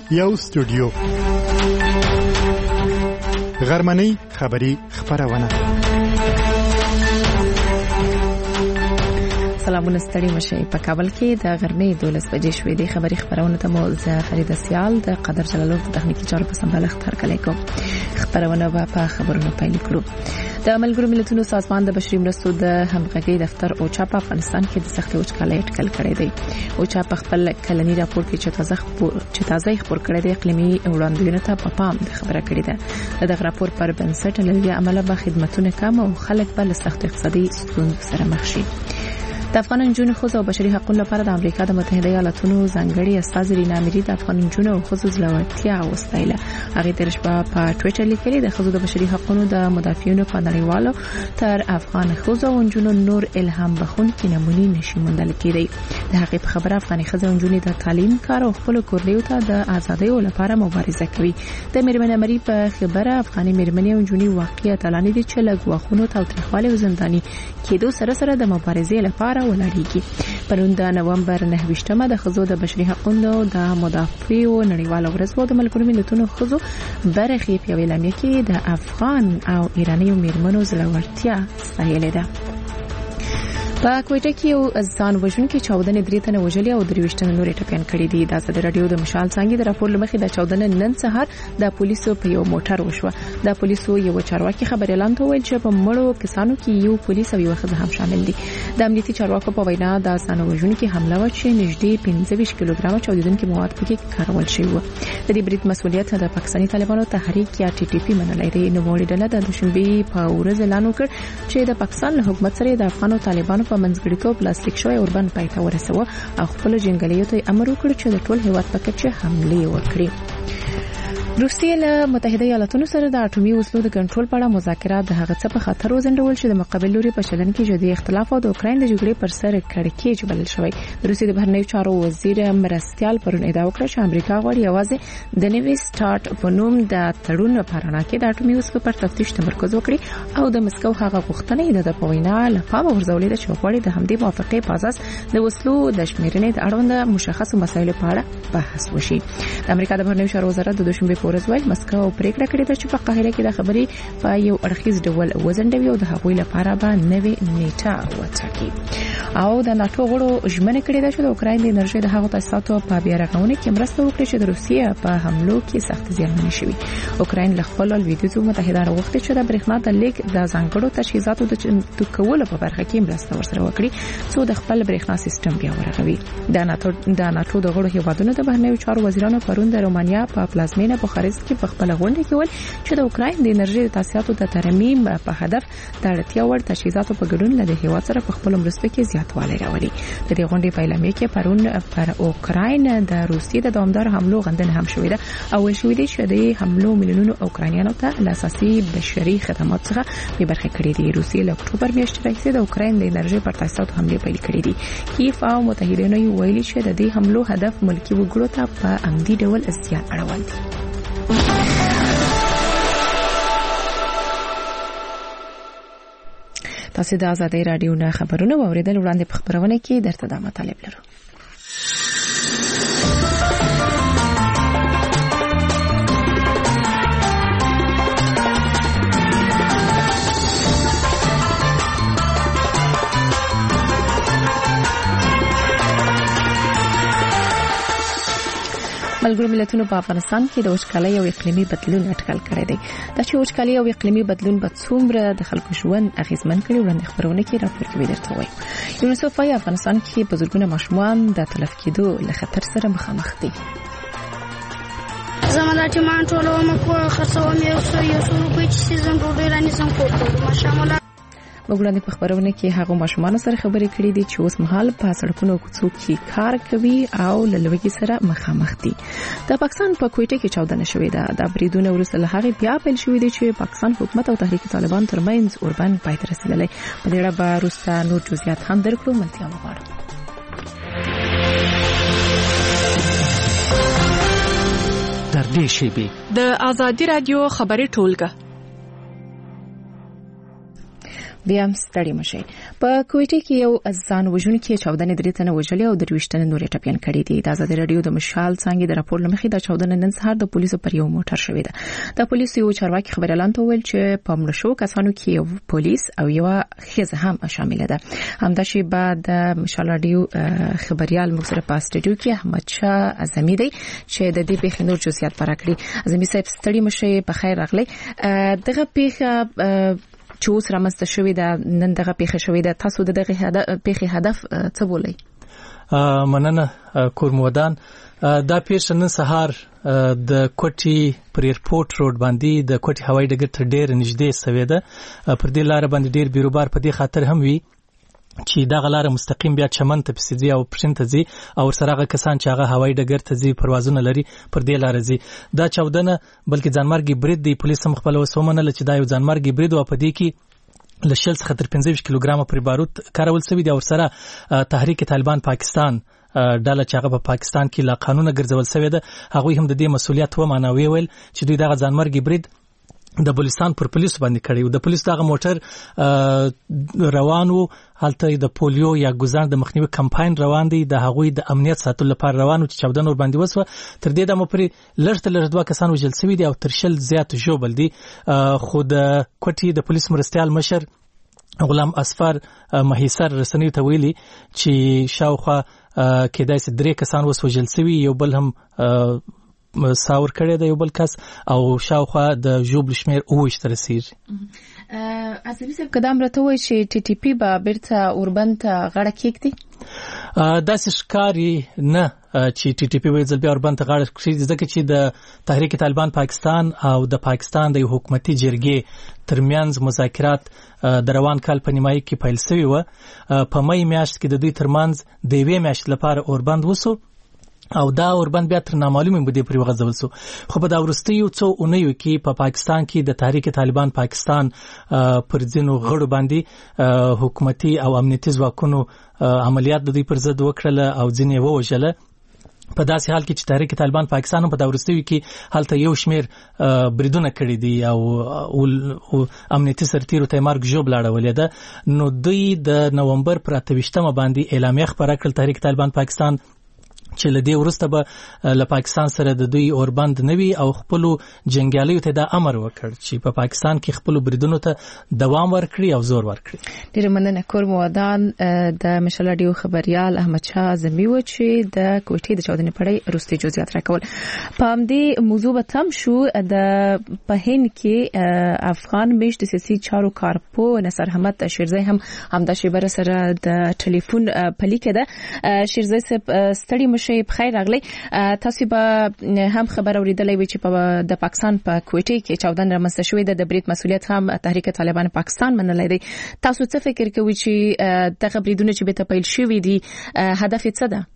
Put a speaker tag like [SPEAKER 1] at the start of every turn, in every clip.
[SPEAKER 1] یو سټوډیو غرمنۍ خبری خبرونه.
[SPEAKER 2] سلامونه ستړي مشي. په کابل کې د غرمې 12 بجې شوې د خبری خبرونه ته مو زه فريده سیال د قدر جلالو په تخنیکی چارو په سمبالښت هرکلی کوم. خبرونه په خبرونو پیل کړو. د ملګرو ملتونو سازمان د بشري مرستو د همغږي دفتر اوچا په افغانستان کې د سختي وچکالۍ اټکل کړی دی. اوچا په خپل کلنی راپور کې چې تازه خبر کړی دی اقلیمي وړاندوینه ته په پام خبره کړې ده. د راپور پر بنسټ لږه عمله به خدماتونه کم او خلک په سخت اقتصادي ستونزو سره مخ شي. د افغان نجونو ښځو او بشري حقوقو لپاره د امریکا د متحده ایالاتونو ځانګړي استازي رینا اميري د افغان نجونو او ښځو زلوړتیا وستایله. هغه د رشبه په ټوئیټر لیکلي د ښځو د بشري حقوقو د مدافعینو په نړیوالو تر افغان ښځو او نجونو نور الهام بخښونکي نمونې نشي موندل کېدی. د هغه په خبره افغاني ښځو او نجونې د تعلیم کار او خپل کورنیو ته د ازادۍ لپاره مبارزه کوي. د میرمن اميري په خبره افغاني میرمنې او نجونې واقعیت اعلان دي چې له غواخونو تاوتریخوالي او زنداني کېدو سره د مبارزې لپاره ولاړیږي. پرون د نومبر 9 د ښځو د بشري حقوقو د مدافعو نړیواله ورځ و. د ملګرو ملتونو ښځو برخې په اعلامیه کې د افغان او ایراني میرمنو زړورتیا ستایلې ده. په کوټه کې یو ځان وژونکي چاودنې 3 تنه وژلي او 23 تنه نور ټپيان کړي دي. د ازادي رادیو د مشال څنګه د راپور لمخې د چاودنې نن سهار د پولیسو په یو موټر وشوه. د پولیسو یو چارواکي خبر اعلان ویل چې په مړو کسانو کې یو پولیس او یو ښځه هم شامل دي. د امنیتي چارواکو په وینا د ځان وژونکي حمله و چې نږدې 25 کیلوګرام چاودیدونکي مواد پکې کارول شوی و. د دې برید مسؤلیت د پاکستاني طالبانو تحریک یا ټي ټي پی منلای دی. نو وړي ډله د دوشنبه په ورځ اعلان وکړ چې د پاکستان له حکومت سره د افغان طالبانو په منځګړیتوب پلاستیک شوی اوربن پایته ورسوه او خپل جنگلیو ته امر وکړ چې د ټول هیواد په کچه حمله وکړي. روسیه له متحده ایالاتونو سره د اټومي وسلو د کنټرول په اړه مذاکرات د هغه څه په خطر وزندول چې د مقابل لوري په چلن کې جدي اختلاف او د اوکرين د جګړې پر سر کړکېچ بلل شوی. د روسیې د بهرنیو چارو وزیر مرستيال پرون ادعا وکړه چې امریکا غواړي یوازې د نوي سٹارټ په نوم د تړون په اړه کې د اټومي وسلو پر تفتیش تمرکز وکړي او د مسکو هغه غوښتنې د پوینا لپاره ورزولې د چوکاړي د همدې موافقې په اساس د وسلو د شمیرنې د اړوند مشخصو مسایلو په اړه بحث وشي. د امریکا د بهرنیو چارو وزارت د دوشنبه په ورځ ویل مسکو پریکړه کړې ده چې په قاهره کې د خبرې په یو اړخیز ډول وزندوي او د هغوی لپاره به نوې نیټه وټاکي. او د ناتو غړو ژمنه کړې ده چې د اوکرين د انرژي د هغو تاسیساتو په بیا رغونه کې مرسته وکړي چې د روسیې په حملو کې سخت زیانمن شوي. اوکرين له خپل لویدیځو متحده غوښتي چې د برېښنا د لیک د ځانګړو تجهیزاتو د کولو په برخه کې مرسته ورسره وکړي څو د خپل برېښنا سیستم بیا ورغوي. د ناتو د غړو هیوادونو د بهرنیو چارو وزیرانو پرون د رومانیا په پلازمینه بوخارست کې په خپل غونډه کې ویل چې د اوکرين د انرژي د تاسیساتو د ترمیم په هدف د اړتیا وړ تجهیزاتو په ګډون له هیواد سره په خپل مرسته کې زیاتوالی راوړي. د دې غونډې په اعلامیه کې پرون پر اوکرين د روسیې د دوامدار حملو غندنه هم شوې ده او شوې ده چې د حملو میلیونونو اوکرانیانو ته اساسي بشري خدمات څخه به برخه کړې دي. روسیې له اکتوبر میاشتې راهیسې د اوکرين د انرژي پر تاسیساتو حمله پیل کړې دي. کیف او متحدینو ویلي چې د دې حملو هدف ملکی وګړو ته په عمدي ډول زیان اړول دي. تاسو د ازادي رادیو نه خبرونه واوریدل. وړاندې په خبرونه کې درته د مطالب لرو. ملګرو ملتونو په افغانستان کې د وچکالۍ او اقلیمي بدلون اټکل کړی دی. دا چې وچکالۍ او اقلیمي بدلون به څومره د خلکو ژوند اغیزمن کړي وړاندې خبرونه کې راپور کوي درته وایي. یونیسف وايي افغانستان کې په زرګونه ماشومان د تلف کېدو له خطر سره مخامخ دي.
[SPEAKER 3] زموږ چې مان ټول مکو خرڅوم یو څو روپۍ چې سیزن ډوډۍ رانه سم کوته ماشومان.
[SPEAKER 2] وګړي په خبرونه کې هغه ماشومان سره خبرې کړې دي چې اوس مهال په سړکونو کوڅو کې کار کوي او له لوګي سره مخامخ دي. د پاکستان په کوټه کې چاودنه شوې ده. د بریدونو وروسته له هغه بیا پیل شوې دي چې پاکستان حکومت او تحریک طالبان ترمنځ اوربن پای ته رسیدلی. په دې اړه به وروسته نور جزئیات هم درکړو. ملتیا مغواړم.
[SPEAKER 4] در دې شیبې د ازادي رادیو خبري ټولګه
[SPEAKER 2] بیا ستړي مشي. په کوټه کې یو ځان وژونکي 14 درې تنه وژلي او 23 تنه نور ټپيان کړي دي. د آزاد رادیو د مشال څنګه د راپور لمخې د 14 نن سهار د پولیسو پر یو موټر شوې ده. د پولیسو یو چارواکي خبريالان ته ویل چې په مړ شو کسانو کې یو پولیس او یو ښځه هم شامل ده. همداشي بعد مشال رادیو خبريال مخسر په استډیو کې احمد شاه اعظمي دی چې د دې پیښې نور جزئیات پراکړي. اعظمي صاحب ستړي مشي په خیر راغلی. دغه پیښه چې اوس رامنځته شوې ده نن دغه پیښه شوې ده تاسو دغه پیښې هدف څه بولئ؟
[SPEAKER 5] مننه کورمودان. دا پیښه نن سهار د کوټي پر ایرپورټ روډ باندې د کوټي هوایي ډګر ته ډېر نږدې سوې ده. پر دې لار باندې ډېر بیروبار په دې خاطر هم وی چې دا غلاره مستقیم بیا چمن ته پسې او پښین ته ځي او سره کسان چې هغه هوایي ډګر ته ځي پروازونه لري پر دې لار ځي. دا 14 بلکې ځانمرګي برید دی. پولیس هم خپل وسومنه چې دا یو ځانمرګي برید او په دې کې ل 60 څخه تر 25 کیلوګرام پر بارود کارول شوی دی او سره تحریک طالبان پاکستان ډاله چې هغه په پاکستان کې لا قانون ګرځول شوی ده هغه هم د دې مسولیت و معنوي ویل چې دوی دا ځانمرګي برید د بلوچستان پر پولیسو باندې کړی و. د پولیسو دغه موټر روانو هلته د پولیو یا ګزار د مخنیوي کمپاین روان دی. د هغوی د امنیت ساتلو لپاره روانو چې 14 نور باندې وسو. تر دې د مپری لړ 2 کسان وژل شوی دي او تر شل زیات ژوبل دي. خو د کوټي د پولیس مرستيال مشر غلام اسفر مهیسر رسنیو ته ویلي چې شاوخوا کېدای شي 3 کسان وسوجل شوی یو بل هم ساور کړی دی یو بل کس او شاوخوا د جوبل شمیر 20 تر رسیدي.
[SPEAKER 2] اصلي څه قدم راته وای چې ټي ټي پی به بیرته اوربند ته غړه کېږي.
[SPEAKER 5] دا ښکاری نه چې ټي ټي پی وایي بیا اوربند ته غړه کېږي ځکه چې د تحریک طالبان پاکستان او د پاکستان د حکومتي جرګې ترمنځ مذاکرات د روان کال په نیمایي کې پیل شوی و. په مې میاشت کې د دوی ترمنځ د یوې میاشتې لپاره اوربند وسو او دا اوربند بیا تر نامعلومه مودې پورې وغځول شو. خو په دا وروستیو څو اونیو کې په پاکستان کې د تحریک طالبان پاکستان پر ځینو غړو باندې حکومتي او امنیتي ځواکونو عملیات د دوی پر ضد وکړل او ځینې ووژل. په داسې حال کې چې تحریک طالبان پاکستان په دا وروستیو کې هلته یو شمیر بریدونه کړی دي او امنیتي سرتیرو ته مرګ ژوبل اړولې ده. نو دوی د نومبر پر 28 باندې اعلامیه خبره کړل تحریک طالبان پاکستان چې لدې ورسته به له پاکستان سره د دوی اوربند نوي او خپل جنگیالیو ته د امر وکړ چې په پاکستان کې خپل بریدونو ته دوام ورکړي او زور ورکړي.
[SPEAKER 2] ډیر مننه کورمودان. د مشال رادیو خبريال احمد شاه اعظمي و چې د کوټې د 14 پړۍ روستي جزئیات راکول. په دې موضوع به تم شو. د پهین کې افغان مش د سیاسي چارو کارپو نصر احمد شیرزی هم د شیبر سره د ټلیفون پلي کده. شیرزی صاحب ستړي شي بخیر راغلی. تاسو به هم خبر اوریدلې وي چې د پاکستان په کوټه کې 14 رامنځته شوې ده. د برید مسولیت هم تحریک طالبان پاکستان منلې دی. تاسو څه فکر کوئ چې دغه بریدونه چې به تپیل شوې دي هدف څه ده؟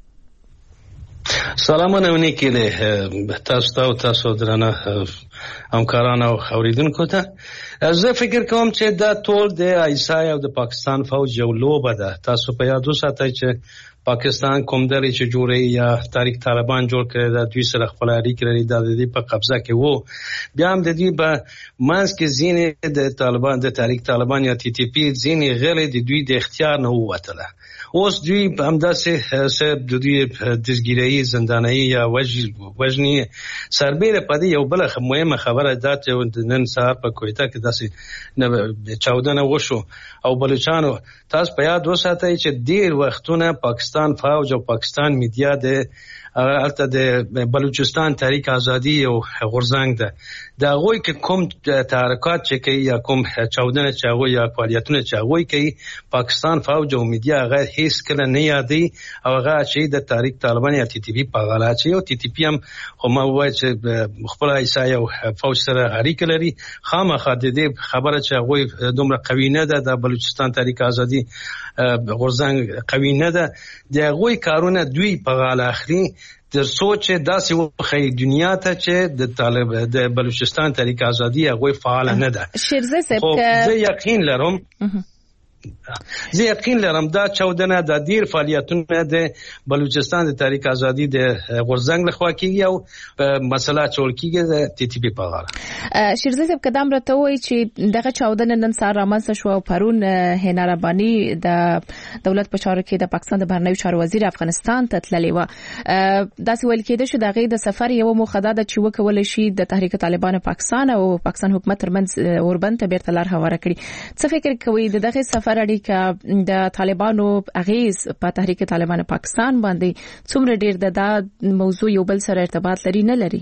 [SPEAKER 6] سلامونه ونیکې ده تاسو درنه همکاران او اوریدونکو ته. زه فکر کوم چې دا ټول د ایسای او د پاکستان فوج یو لوبه ده. تاسو په یاد وساتئ چې پاکستان کوم درې چې جوړي یا تحریک طالبان جوړ کړی دا دوی سره خپل اړیکې لري د دې په قبضه کې وو. بیا هم د دې په منځ کې ځینې د طالبان د تحریک طالبان یا ټي ټي پی ځینې غیر د دوی د اختیار نه ووتله. اوس دوی همداسې سب د دوی دزګیري زنداني یا وجنی سربېره په دې یو بل مهمه خبره ده چې نن سهار په کوټه کې داسې 14 وشو او بلوچستان. تاسو په یاد وساتئ چې ډیر وختونه پاکستان فوج او پاکستان میډیا د البته د بلوچستان تحریک ازادي او غورځنګ ده دا غوي کې کوم تحرکات چې کوي یا کوم 14 چې غوي یا فعالیتونه چې غوي کوي پاکستان فوج او میډیا غیر هیڅ کله نه یادي او هغه چې د تحریک طالبان یا ټي ټي پی په غلا چې او ټي ټي پی هم خو ما وایي چې خپل ایسای او فوج سره اړیکه لري. خامخا د دې خبره چې غوي دومره قوي نه ده د بلوچستان تحریک ازادي غورځنګ قوي نه ده. د غوي کارونه دوی په غلا اخلي در سوچ داسې وخی دنیا ته چې د طالب د بلوچستان تحریک ازادي هغه فعال نه ده.
[SPEAKER 2] شیرزی صاحب
[SPEAKER 6] زه یقین لرم زه یقین لرم دا چاودنه د ډیر فعالیتونه د بلوچستان د تحریک ازادي د غورځنګ لخوا کیږي او مسله چول کیږي د ټي ټي پی په اړه.
[SPEAKER 2] شیرزی صاحب قدم راته وایي چې دغه چاودنه نن سهار رامنځته شو او پرون هینا ربانی د دولت په چارو کې د پاکستان د بهرنیو چارو وزیر افغانستان ته تللی و. داسې ویل کېده چې دغه د سفر یو موخه ده چې وکول شي د تحریک طالبان پاکستان او پاکستان حکومت ترمنځ اوربند ته بیرته لار هواره کړي. څه فکر کوي د دغه سفر اړیکه د طالبانو اغیز په تحریک طالبان پاکستان باندې څومره ډیر د موضوع یو بل سره ارتباط لري نه لري؟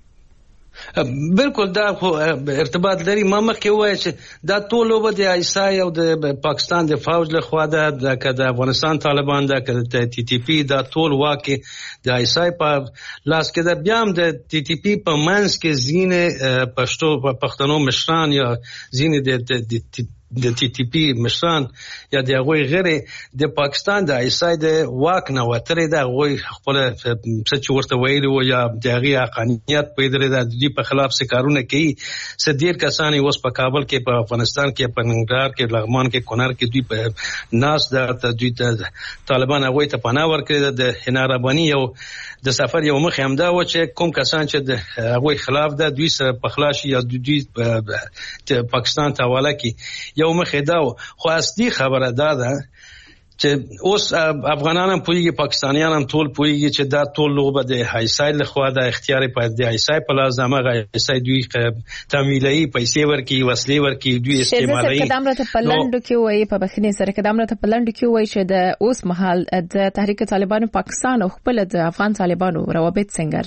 [SPEAKER 6] بالکل دا ارتباط لري. ما مخکې وایي چې دا ټول وب د ایسای او د پاکستان د فوج له خوا د افغانستان طالبان د ټي ټي پی دا ټول واکه د ایسای په لاس کې د بیا هم د ټي ټي پی په منځ کې زینه پښتنو مشران یا زینه د ټي ټي پی مشران یا د هغوی غیر د پاکستان د ایسای د واک نه وترې د هغوی خپل څه چې ورته ویلي و یا د هغې حقانیت پیدرې د دوی په خلاف څه کارونه کوي. څه ډېر کسان اوس په کابل کې په افغانستان کې په ننګرهار کې لغمان کې کونړ کې دوی په ناس د دوی ته طالبان هغوی ته پناه ورکړې د هینا رباني یو د سفر یو مخ همدا و چې کوم کسان چې د هغوی خلاف د دوی سره په خلاصي یا دوی پاکستان ته حواله کی یو مخه دا خو اصلي خبره ده چې اوس افغانان هم پوهیږي پاکستانیان هم ټول پوهیږي چې دا ټول لوبه د ایسای لخوا د اختیار په د ایسای په لاس دماغه ایسای دوی تمویلي پیسې ورکي وسلې ورکي دوی استعمالي.
[SPEAKER 2] قدم راته په لندو کې وایي په بخنی سره قدم راته په لندو کې وایي چې د اوس مهال د تحریک طالبان پاکستان او خپل د افغان طالبانو روابط څنګه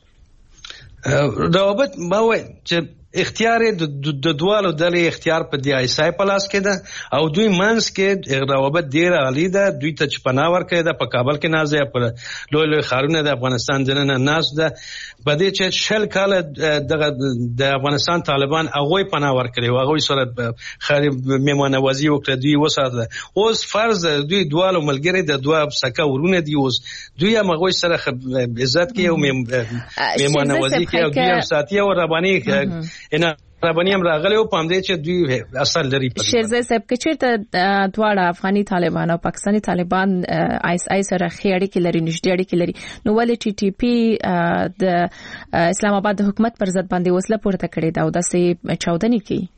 [SPEAKER 2] ارزوي؟
[SPEAKER 6] روابط ما وایي چې اختیار د دوالو دلې اختیار په دی ایسای په لاس کې ده او دوی منځ کې روابط ډیر عالی ده. دوی ته چې پناه ورکړي ده په کابل کې ناز ده په لوی لوی ښارونه د افغانستان دننه ناز ده په دې چې شل کال د افغانستان طالبان هغوی پناه ورکړي او هغوی سره خارج میمانوازي وکړه. دوی وساته اوس فرض دوی دوالو ملګری د دوه سکه ورونه دي اوس دوی هم هغوی سره عزت کوي او میمانوازي کوي او دوی هم ساتي او رباني ان رباني هم راغلي او پام دې چې دوی اثر لري.
[SPEAKER 2] شیرزی صاحب کې چیرته دواړه افغاني طالبان او پاکستاني طالبان ایس آی سره خېړې کې لري نږدې اړیکې لري نو ولې ټي ټي پی د اسلام آباد د حکومت پر ضد باندې وسله پورته کړې ده او داسې چاودنې کوي؟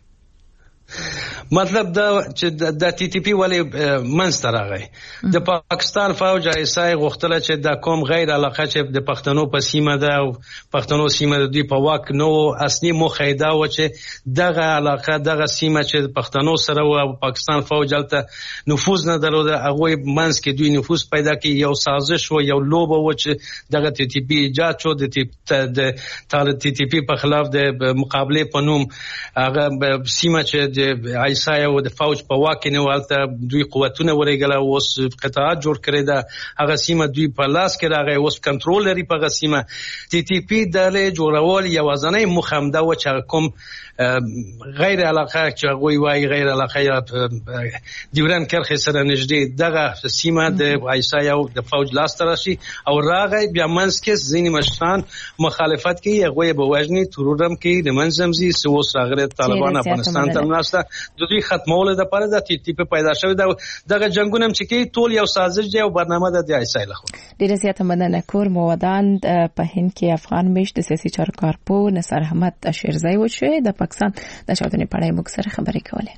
[SPEAKER 6] مطلب دا چې د ټي ټي پی ولې منځته راغی د پاکستان فوج ایسای غوښتل چې د کوم غیر علاقه چې د پښتنو په سیمه ده او پښتنو سیمه د دوی په واک نو اصلي موخه دا و چې دغه علاقه دغه سیمه چې پښتنو سره او پاکستان فوج الته نفوذ نه درلوده هغه منځ کې دوی نفوذ پیدا کړي یو سازش و یو لوبه و چې دغه ټي ټي پی ایجاد شو د ټي ټي پی په خلاف د مقابله په نوم هغه سیمه چې د ایسای او د فوج په واک کې نوالته دوی قوتونه ورېګل اوس قطاعات جوړ کړی دا هغه سیمه دوی په لاس کې راغی اوس کنټرول لري په هغه سیمه. ټي ټي پی د جوړول یوازنۍ مخمده و چې کوم غیر علاقه چې غوي وای غیر علاقه یا دیوران کرخه سره نږدې دغه سیمه د ایسای او د فوج لاس ترشي او راغی بیا منځ کې ځینې مشران مخالفت کوي هغه به وژني ترورم کوي د منځمزي سوس راغره طالبان افغانستان ته ناشته د دوی ختمول د پاره د ټي ټي پی پیدا شوی دغه جنگونه چې کوي ټول یو سازش دی او برنامه د ایسای لخوا.
[SPEAKER 2] ډیره زیاته مننه. کور مودان په هند کې افغان مشت د سیاسي چارو کارپو نصر احمد شیرزی و چې د پاکستان د چاودنې په اړه موږ سره خبرې کولې.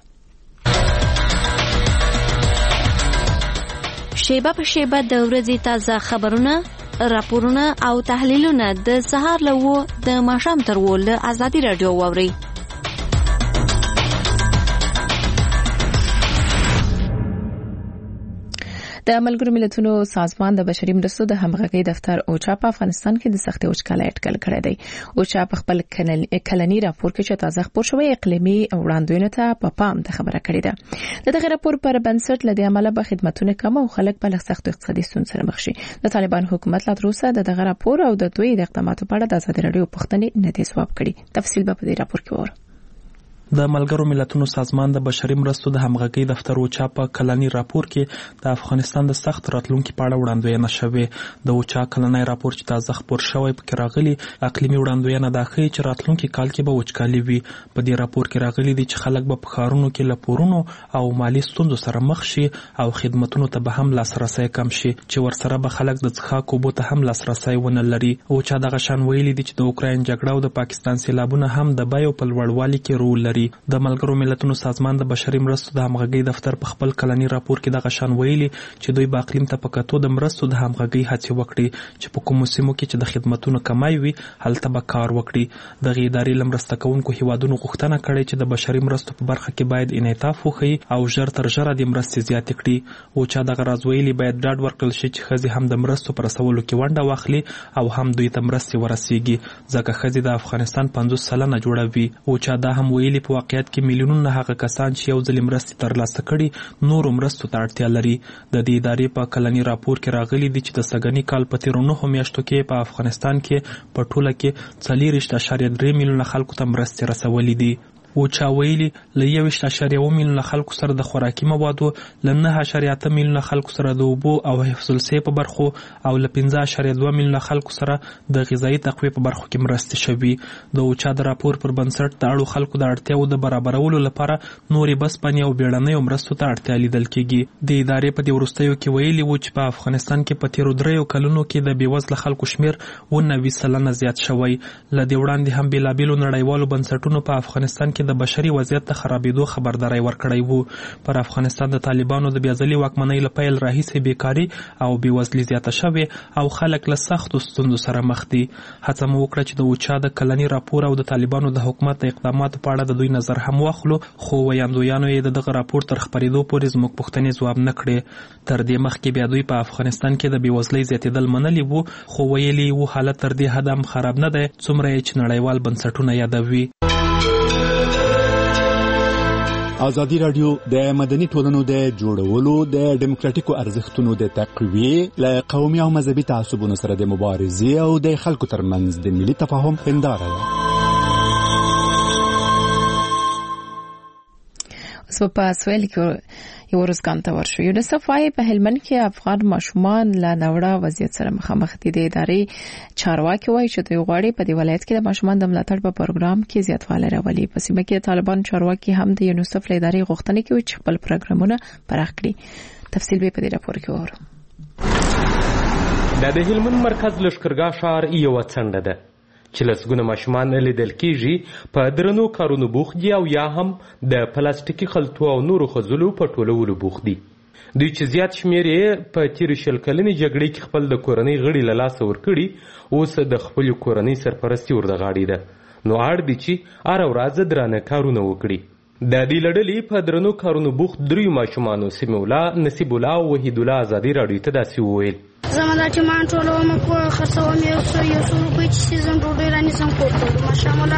[SPEAKER 7] شیبه په شیبه د ورځې تازه خبرونه راپورونه او تحلیلونه د سهار له و د ماښام تر و له ازادي رادیو واوري.
[SPEAKER 2] د ملګرو ملتونو سازمان د بشري مرستو د همغږي دفتر اوچا په افغانستان کې د سختي وچکالۍ اټکل کړی دی. اوچا په خپل کلنی راپور کې چې تازه خبر شوی اقلیمي وړاندوینه ته په پام د خبره کړې ده. دغه راپور پر بنسټ لدی عمله به خدماتونه کم او خلک په سخت اقتصادي ستونزو سره مخ شي. د طالبان حکومت لا تر اوسه دغه راپور او د دوی د اقداماتو په اړه د ازادي رادیو پوښتنې نه دي ځواب کړي. تفصیل به په دې راپور کې وره.
[SPEAKER 8] د ملګرو ملتونو سازمان د بشري مرستو د همغږۍ دفتر اوچا په کلنی راپور کې د افغانستان د سخت راتلونکي په اړه وړاندوینه شوې. د اوچا کلنی راپور چې تازه خپور شوی پکې راغلي اقلیمي وړاندوینه دا ښیي چې راتلونکي کال کې به وچکالي وي. په دې راپور کې راغلي دي چې خلک به په ښارونو کې له پورونو او مالي ستونزو سره مخ شي او خدمتونو ته به هم لاسرسی کم شي چې ورسره به خلک د څښاک اوبو ته هم لاسرسی ونه لري. اوچا دغه شان ویلي دي چې د اوکراین جګړه او د پاکستان سیلابونه هم د بیو په لوړوالي کې رول لري. د ملګرو ملتونو سازمان د بشري مرستو د همغږۍ دفتر په خپل کلنی راپور کې دغه شان ویلي چې دوی په اقلیم ته په کتو د مرستو د همغږۍ هڅې وکړي چې په کومو سیمو کې چې د خدمتونو کمای وي هلته به کار وکړي. دغه ادارې له مرسته کوونکو هیوادونو غوښتنه کړې چې د بشري مرستو په برخه کې باید انعطاف وښیي او ژر تر ژره د مرستې زیاتې کړي. اوچا دغه راز ویلي باید ډاډ ورکړل شي چې ښځې هم د مرستو په رسولو کې ونډه واخلي او هم دوی ته مرستې ورسیږي ځکه ښځې د افغانستان 50 سلنه جوړوي. اوچا دا هم ویلي په واقعیت کې میلیونونه هغه کسان چې یو ځل مرستې ترلاسه کړي نورو مرستو ته اړتیا لري. د دې ادارې په کلنی راپور کې راغلي دي چې د سږني کال په تیرو 9 میاشتو کې په افغانستان کې په ټوله کې 4.3 میلیونه خلکو ته مرستې رسولې دي. اوچا ویلي له 1.1 میلیونه خلکو سره د خوراکي موادو، له 9.8 میلیونه خلکو سره د اوبو او حفظ الصحې په برخو او له 15.2 میلیونه خلکو سره د غذایي تقویې په برخو کې مرستې شوي. د اوچا د راپور پر بنسټ د اړو خلکو د اړتیاو د برابرولو لپاره نورې بسپنې او بیړنیو مرستو ته اړتیا لیدل کېږي. د ادارې په دې وروستیو کې ویلي و چې په افغانستان کې په تیرو 3 کلونو کې د بېوزله خلکو شمېر 90% زیات شوی. له دې وړاندې هم بېلابېلو نړیوالو بنسټونو په افغانستان کې د بشري وضعیت د خرابېدو خبرداری ورکړی وو. پر افغانستان د طالبانو د بیاځلي واکمنۍ له پیل راهیسې بیکاري او بېوزلي زیاته شوې او خلک له سختو ستونزو سره مخ دي. هڅه مو وکړه چې د اوچا د کلني راپور او د طالبانو د حکومت د اقداماتو په اړه د دوی نظر هم واخلو، خو ویاندویانو یې د دغه راپور تر خپرېدو پورې زموږ پوښتنې ځواب نه کړې. تر دې مخکې بیا دوی په افغانستان کې د بېوزلۍ زیاتېدل منلي وو، خو ویلي وو حالت تر دې حده هم خراب نه دی څومره یې چې نړیوال بنسټونه یادوي.
[SPEAKER 1] ازادي راډیو د مدني ټولنو د جوړولو د ډیموکراټیکو ارزښتونو د تقویې له قومي او مذهبي تعصبونو سره د مبارزې او د خلکو ترمنځ د ملي تفاهم هنداره ده.
[SPEAKER 2] اوس په سویل کې یو ورځ ته ورشو. یونیسف وايي په هلمند کې افغان ماشومان له ناوړه وضعیت سره مخامخ دي. د ادارې چارواکي وايي چې دوی غواړي په دې ولایت کې د ماشومان د ملاتړ په پروګرام کې زیاتوالی راولي. په سیمه کې طالبان چارواکي هم د یونیسف له ادارې غوښتنه کوي چې خپل پروګرامونه پراخ کړي. تفصیل به په دې راپور کې وره.
[SPEAKER 9] د هلمند مرکز لشکرګاه ښار یو څنډه ده چې لسګونه ماشومان لیدل کېږي په درنو کارونو بوخت دي او یا هم د پلاستیکي خلطو او نورو خځلو په ټولولو بوخت دي. دوی چې زیات شمېر یې په تېرې 20 کلنې جګړې کې خپل د کورنۍ غړي له لاسه ورکړي، اوس د خپلې کورنۍ سرپرستي ور د غاړې ده، نو اړ دي چې هره ورځ درانه کارونه وکړي. د دې له ډلې په درنو کارونو بوخت 3 ماشومانو سمیع الله، نصیب الله او وحید الله ازادي راډیو ته داسې وویل:
[SPEAKER 3] زما دا چې مان ټولوم په خرڅوم یو څو روپۍ چې سیزن ډوډۍ رانیسم کور ته ماشاءالله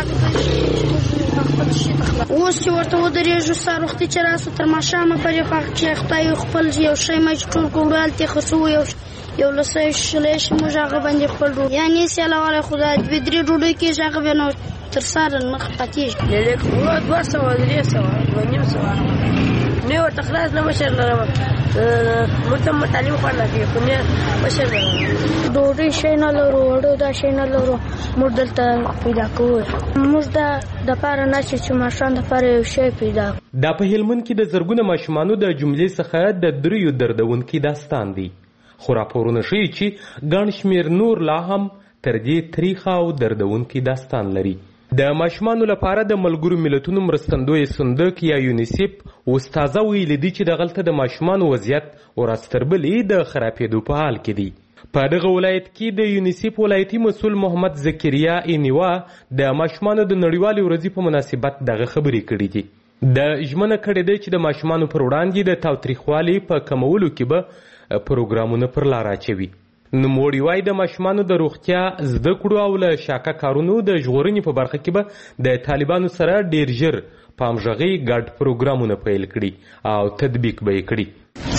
[SPEAKER 3] اوس چې ورته ودرېږو سهار وختي چې راسو تر ماښامه پرې پاک چې خدای خپل یو شی ما چې ټول کړو هلته خرڅوو یو لسه شلې چې موږ هغه باندې خپل ډوډۍ یعنې سیالوالی خدای 2-3 ډوډۍ کېږي هغه بیا نو تر سهاره نه پاتېږي.
[SPEAKER 10] لیک 200-300 نه ورته خلاص نه مشر لرم مرتم تعلیم خواړه کوي خو نه مشر لرم
[SPEAKER 3] ډوډۍ شي نه لرو وړو دا شي نه لرو موږ دلته پیدا کوو موږ د پاره نه چې ماشومان د پاره یو شی پیدا.
[SPEAKER 9] دا په هلمند کې د زرګونه ماشومانو د جملې څخه د 3 دردونکي داستان دی، خو راپورونه ښیي چې ګڼ شمېر نور لا هم تر دې تریخه او دردونکي داستان لري. د ماشومانو لپاره د ملګرو ملتونو مرستندوی صندوق یا یونیسف اوس تازه ویلي دي چې دغلته د ماشومانو وضعیت ورځ تر بلې د خرابېدو په حال کې دی. په دغه ولایت کې د یونیسف ولایتي مسؤل محمد زکریا اینیوا د ماشومانو د نړیوالې ورځې په مناسبت دغه خبرې کړې دي. د ژمنه کړې ده چې د ماشومانو پر وړاندې د تاوتریخوالي په کمولو کې به پروګرامونه پر لار اچوي. نوموړي وایي د ماشومانو د روغتیا، زده کړو او له شاکه کارونو د ژغورنې په برخه کې به د طالبانو سره ډیر ژر په همغږۍ ګډ پروګرامونه پیل کړي او تطبیق به یې کړي.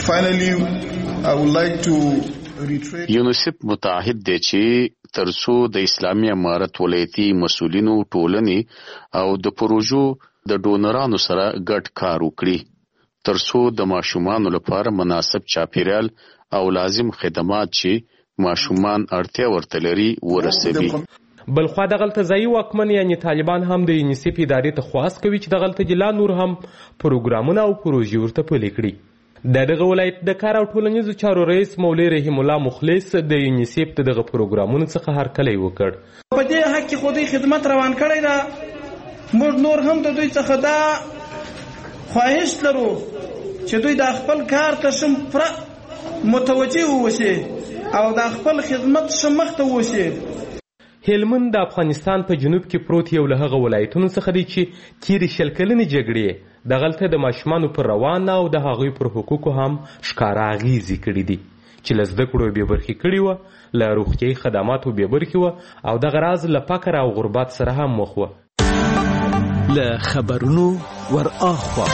[SPEAKER 11] یونیسف متعهد دی چې ترڅو د اسلامي امارت ولایتي مسؤلینو ټولنې او د پروژو د ډونرانو سره ګډ کار وکړي ترڅو د ماشومانو لپاره مناسب چاپیریال او لازم خدمات چې ماشومان اړتیا ورته لري ورسوي.
[SPEAKER 9] بلخوا دغلته ځایي واکمن یعنی طالبان هم د یونیسف ادارې ته خواست کوي چې دغلته جلا نور هم پروګرامونه او پروژې ورته پلي کړي. دغه ولایت د کار او ټولنیزو چارو رئیس مولوی رحیم الله مخلص د یونیسف دغه پروګرامونو څخه هرکلی وکړ.
[SPEAKER 12] په دې حق کې خو دوی خدمت روان کړی ده. موږ نور هم د دوی څخه دا خواهش لرو چې دوی د خپل کار ته شم پوره متوجه واوسي او د خپل خدمت شمخ ته واوسي.
[SPEAKER 9] هلمند د افغانستان په جنوب کې پروت یو له هغه ولایتونو څخه دی چې تیرې شل کلنې جګړې دغلته د ماشومانو پر روان او د هغوی پر حقوقو هم ښکاره اغیزې کړي دي چې له زده کړو بې برخې کړي وه، له روغتیایي خدماتو بې برخې وه او دغه راز له فقر او غربت سره هم مخ وه.
[SPEAKER 4] له خبرونو ور اخوا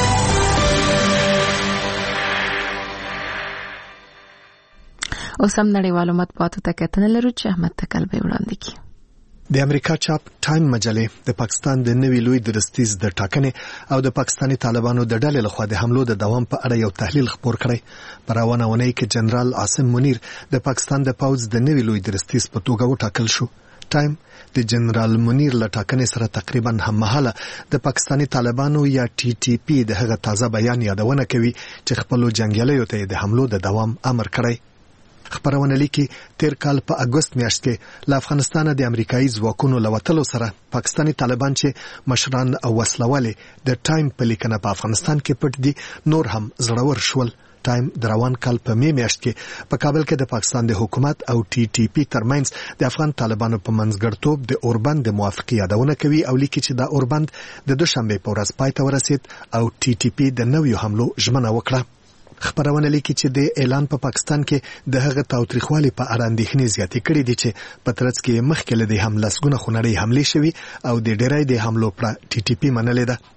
[SPEAKER 2] اوس هم نړیوالو مطبوعاتو ته کتنه لرو چې احمد تکل به وړاندې کړي.
[SPEAKER 13] د امریکا چاپ ټایم مجلې د پاکستان د نوي لوی درستیز د ټاکنې او د پاکستاني طالبانو د ډلې لخوا د حملو د دوام په اړه یو تحلیل خپور کړی. په روانه اونۍ کې جنرال عاصم منیر د پاکستان د پوځ د نوي لوی درستیز په توګه وټاکل شو. ټایم د جنرال منیر له ټاکنې سره تقریبا هممهاله د پاکستاني طالبانو یا ټي ټي پی د هغه تازه بیان یادونه کوي چې خپل جنگیالیو ته د حملو د دوام امر کړی. خبرونه لیکي تیر کال په اگست میاشت کې له افغانستان د امریکایي ځواکونو لوتلو سره پاکستاني طالبان چې مشران او وسلوالې د ټایم په لیکنه په افغانستان کې پټ دي نور هم زړور شول. ټایم د روان کال په می میاشت کې په کابل کې د پاکستان د حکومت او ټي ټي پی ترمنځ د افغان طالبانو په منځګړیتوب د اوربند د موافقې یادونه کوي او لیکي چې دا اوربند د دوشنبه په ورځ پای ته ورسید او ټي ټي پی د نویو حملو ژمنه وکړه. خبرونه لیکي چې د اعلان په پاکستان کې د هغه تاوتریخوالي په اړه اندېښنې زیاتې کړې دي چې په ترڅ کې مخکې له دې هم لسګونه خونړۍ حملې شوي او د ډېری د حملو پر ټي ټي پی منلې ده.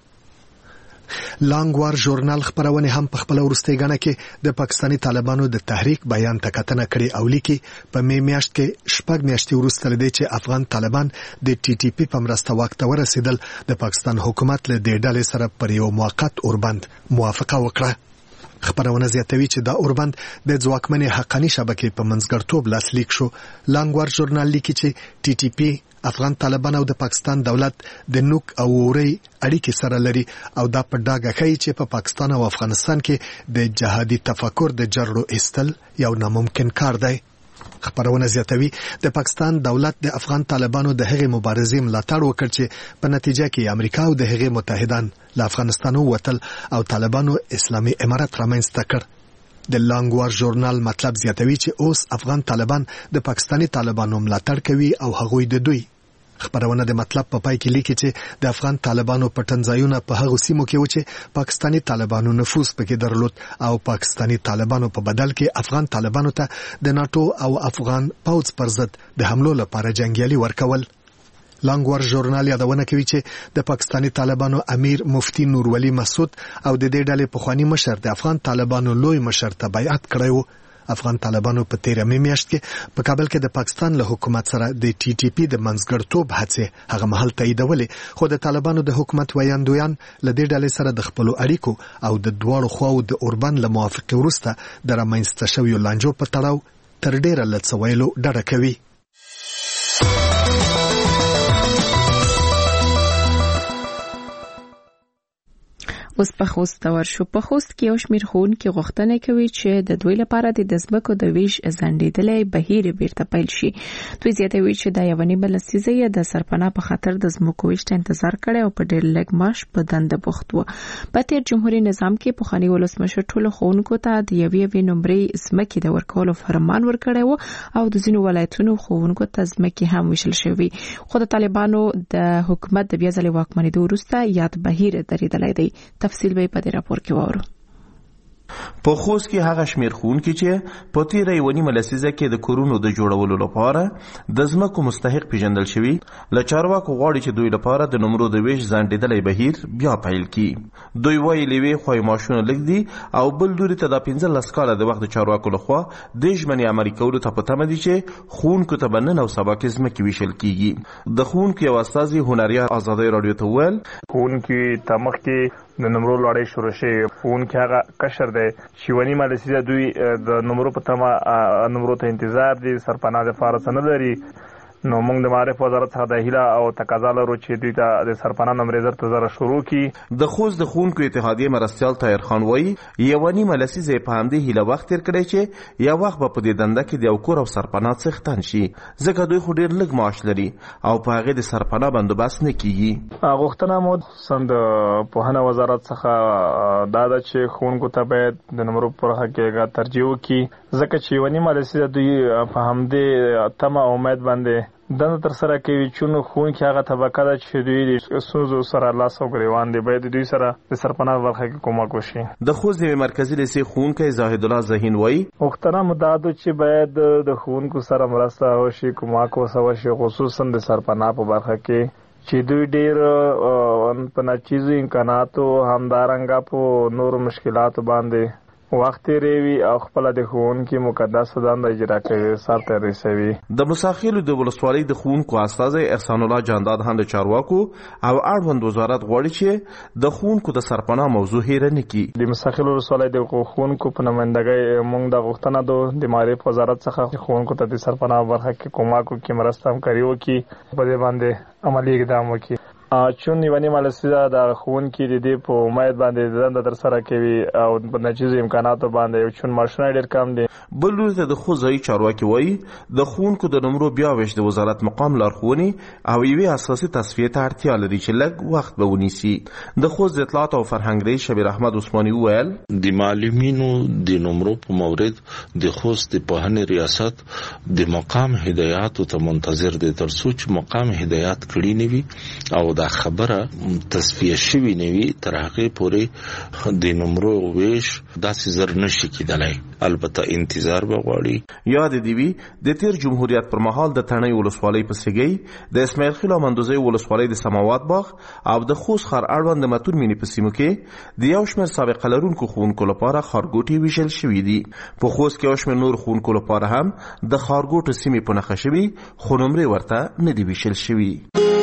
[SPEAKER 13] لانګ وار ژورنال خبرونه هم په خپل وروستۍ غاڼه کې د پاکستاني طالبانو د تحریک بیان ته کتنه کړې او لیکي په می میاشت کې شپږ میاشتې وروسته لدې چې افغان طالبان د ټي ټي پی په مرسته واک ته ورسېدل د پاکستان حکومت له دې ډلې سره پر یو موقت اوربند موافقه وکړه. خبرونه زیاتوي چې دا اوربند د ځواکمنې حقاني شبکې په منځګړیتوب لاسلیک شو. لانګ وار ژورنال لیکي چې ټي ټي پی افغان طالبان او د پاکستان دولت د نوک او وری اړیکې سره لري او دا په ډاګه ښیي چې په پاکستان او افغانستان کې د جهادي تفکر د جرړو ایستل یو ناممکن کار دی. خبرونه زیاتوي د پاکستان دولت د افغان طالبانو د هغې مبارزې ملاتړ وکړ چې په نتیجه کې امریکا او د هغې متحدان له افغانستان ووتل او طالبانو اسلامي امارت رامنځته کړ. د لانګ وار ژورنال مطلب زیاتوي چې اوس افغان طالبان د پاکستاني طالبانو ملاتړ کوي او هغوی د دوی. خبرونه د مطلب په پای کې لیکي چې د افغان طالبانو پټنځایونه په هغو سیمو کې و چې پاکستاني طالبانو نفوذ پکې درلود او پاکستاني طالبانو په بدل کې افغان طالبانو ته د ناتو او افغان پوځ پر ضد د حملو لپاره جنگیالي ورکول. لانګ وار ژورنال یادونه کوي چې د پاکستاني طالبانو امیر مفتی نورولي مسعود او د دې ډلې پخوانی مشر د افغان طالبانو لوی مشر ته بیعت کړی و. افغان طالبانو په 13 میاشت کې په کابل کې د پاکستان له حکومت سره د ټي ټي پی د منځګړیتوب هڅې هغه مهال تاییدولې خو د طالبانو د حکومت ویاندویان له دې ډلې سره د خپل اړیکو او د دواړو خواو د اوربند له موافقې وروسته د رامنځته شویو لانجو په تړاو تر ډیره له څه ویلو ډډه کوي.
[SPEAKER 2] اوس په خوست ورشو. په خوست کې یو شمېر ښوونکي غوښتنه کوي چې د دوی لپاره د ځمکو د ویش ځنډېدلی بهیر بیرته پیل شي. دوی زیاتوي چې دا یوه نیمه لسیزه یې د سرپناه په خاطر د ځمکو ویش ته انتظار کړی او په ډېر لږ معاش په دنده بوخت و. په تېر جمهوري نظام کې پخواني ولسمشر ټولو ښوونکو ته د یوې نمرې ځمکې د ورکولو فرمان ورکړی و او د ځینو ولایتونو ښوونکو ته ځمکې هم ویشل شوي. خو د طالبانو د حکومت د بیا ځلې واکمنېدو وروسته یاد بهیر درېدلی دی. تفصیل به په دې راپور کې وورو.
[SPEAKER 14] په خوست کې هغه شمیر ښوونکي چې په تیره یوه نیمه لسیزه کې د کورونو د جوړولو لپاره د ځمکو مستحق پیژندل شوي له چارواکو غواړي چې دوی لپاره د نمرو د ویش ځانډېدلی بهیر بیا پیل کړي. دوی وایي له یوې خوا معاشونه لږ دي او بل لوري ته دا 15 کاله د وخت د چارواکو لخوا د ژمنې عملي کولو ته په تمه دي چې ښوونکو ته به نن او سبا کې ځمکې ویشل کیږي. د ښوونکو یو استازي هنریار ازادۍ راډیو ته وویل
[SPEAKER 15] ښوونکي ته مخکې د نمرو لړۍ شروع شوې. ښوونکي هغه کشر دی چې یوه نیمه لسیزه دوی د نمرو په تمه نمرو ته انتظار دي، سرپناه دپاره څه نه لري. نو موږ د معارف وزارت څخه د هیله او تقاضا لرو چې دوی ته د سرپناه نمرې زر ته زره شروع کړي.
[SPEAKER 14] د خوست د ښوونکو اتحادیې مرستیال طاهر خان وایي یوه نیمه لسیزه یې په همدې هیله وخت تېر کړی چې یو وخت به په دې دنده کې د یو کور او سرپناه څښتن شي، ځکه دوی خو ډېر لږ معاش لري او په هغې د سرپناه بندوبست نه کیږي.
[SPEAKER 15] غوښتنه مو د پوهنه وزارت څخه دا ده چې ښوونکو ته باید د نمرو په برخه کې ترجیح وکړي، ځکه چې یوه نیمه لسیزه دوی په همدې تمه او امید باندې دنده تر سره کوي. چون ښوونکي هغه طبقه ده چې دوی د ستونزو سره لاس او ګریوان دي، باید دوی سره د سرپناه په برخه کې کومک وشي.
[SPEAKER 14] د خوست د مرکزي لیسې ښوونکی زاهد الله ذهین وایي
[SPEAKER 15] غوښتنه مو دا ده چې باید د ښوونکو سره مرسته وشي، کومک ورسره وشي، خصوصا د سرپناه په برخه کې چې دوی ډېر په ناچیزو امکاناتو همدارنګه په نورو مشکلاتو باندې وخت تیروي او خپل د ښوونکي مقدس دنده اجرا کوي، سرته رسوي.
[SPEAKER 14] د موساخیلو د ولسوالۍ د ښوونکو استازی احسان الله جانداد هم د چارواکو او اړوند وزارت غواړي چې د ښوونکو د سرپناه موضوع هېره نه کړي.
[SPEAKER 15] د موساخیلو ولسوالۍ د ښوونکو په نمایندګۍ موږ د غوښتنه ده د معارف وزارت څخه ښوونکو ته د سرپناه برخه کې کومک وکړي، مرسته همکاري وکړي، په دې باندې عملي اقدام وکړي. چون یوه نیمه لسیزه د ښوونکي د دې په امید باندې دنده ترسره کوي او په ناچیزو امکاناتو باندې، چون معاشونه ډېر کم دي.
[SPEAKER 14] بل لوري ته د خوست ځایي چارواکي وایي د ښوونکو د نمرو بیا ویش د وزارت مقام لارښوونې او یوې اساسي تصفیې ته اړتیا لري چې لږ وخت به ونیسي. د خوست د اطلاعات او فرهنګ رئیس شبیر احمد عثماني وویل
[SPEAKER 16] د معلمینو د نمرو په مورد د خوست د پوهنې ریاست د مقام هدایاتو ته منتظر دی، ترڅو چې مقام هدایات کړي نه وي او دا خبره تصفیه شوي نه وي تر هغې پورې د نمرو ویش داسې زر نشي کېدلی. البته انتظار به غواړي.
[SPEAKER 14] یاد دې وي د تیر جمهوریت پر مهال د تڼۍ ولسوالۍ په سیګۍ، د اسماعیل خیل او مندوزۍ ولسوالۍ د سماوات باغ او د خوست ښار اړوند د متون مینې په سیمو کې د یو شمېر سابقه لرونکو ښوونکو لپاره ښارګوټي ویشل شوي دي. په خوست کې یو شمېر نور ښوونکو لپاره هم د ښارګوټو سیمې په نښه شوي، خو نمرې ورته نه دي ویشل شوي.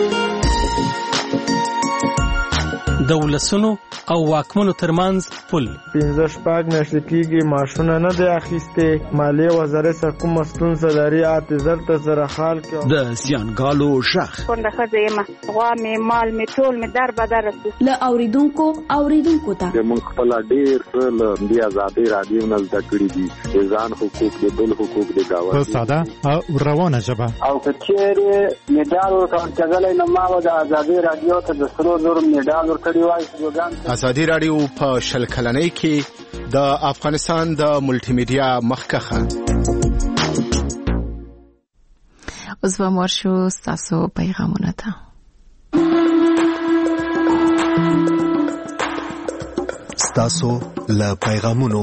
[SPEAKER 5] د ولسونو او واکمنو ترمنځ پل
[SPEAKER 17] 15 میاشتې کېږي معاشونه نه دی اخیستې، مالیې وزارت څخه کومه ستونزه لري، اعتذار ته سره حال کې
[SPEAKER 4] د زیانګالو غږ
[SPEAKER 18] کونډه ښځه یم، غوا مې مال مې ټول مې در بدر
[SPEAKER 19] له اوریدونکو ته
[SPEAKER 20] موږ خپل ډېر څه له دې ازادۍ رادیو نه زده کړي دي، د ځان حقوق د بل حقوق د گاونډي
[SPEAKER 1] په ساده او روانه ژبه.
[SPEAKER 21] او که چېرې میډال ورکول کېدلی نو ما به د ازادۍ رادیو ته د 100,000 میډال ورکړی وای.
[SPEAKER 13] ازادي رادیو په 20 کلنۍ کې د افغانستان د ملټي میډیا مخکخه.
[SPEAKER 2] اوس به ورشو ستاسو پیغامونه ته.
[SPEAKER 13] ستاسو له پیغامونو.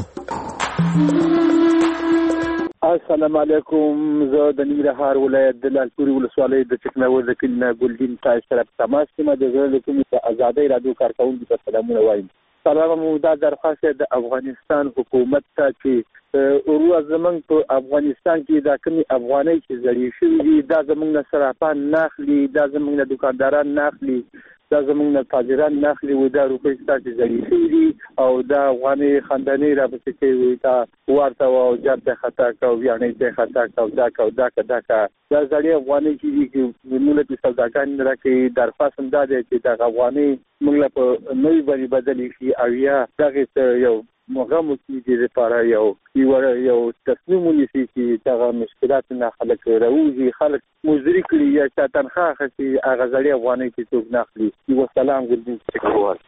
[SPEAKER 21] السلام علیکم، زه د ننګرهار ولایت د لالپورې ولسوالۍ د چکناور د کلي نه ګلدین تای سره په تماس کې د زړه له کومې د ازادۍ رادیو کارکوونکو ته سلامونه وایم. سلام مو دا درخواست د افغانستان حکومت ته چې ورو زمنګ په افغانستان کې دا کومي افغانۍ چې زړې شوې دي دا زمنګ نه صرافان ناخلي، دا زمنګ نه دکانداران ناخلي، دا زمونږ نه تاجران ناخلي وي، دا روپۍ ستاسې زړې شوي دي او دا افغانۍ خندنۍ راپسې کوي، تا ورته او جاب ته خطا کو، ویاڼۍ ته خطا کو، دا کو دا که دا که دا زړې افغانۍ چې دي چې موږ ته سوداګان نه راکوي. درخواست هم دا دی چې دغه افغانۍ موږ له په نوي باندې بدلې شي او یا دغې ته یو مغم وکړي دې لپاره یو تصمیم ونیسي چې دغه مشکلات نه خلک راوځي، خلک مزدوري کړي یا چا تنخواه اخلي هغه زړې افغانۍ چې څوک نه اخلي. وسلام ګلدین چکوال.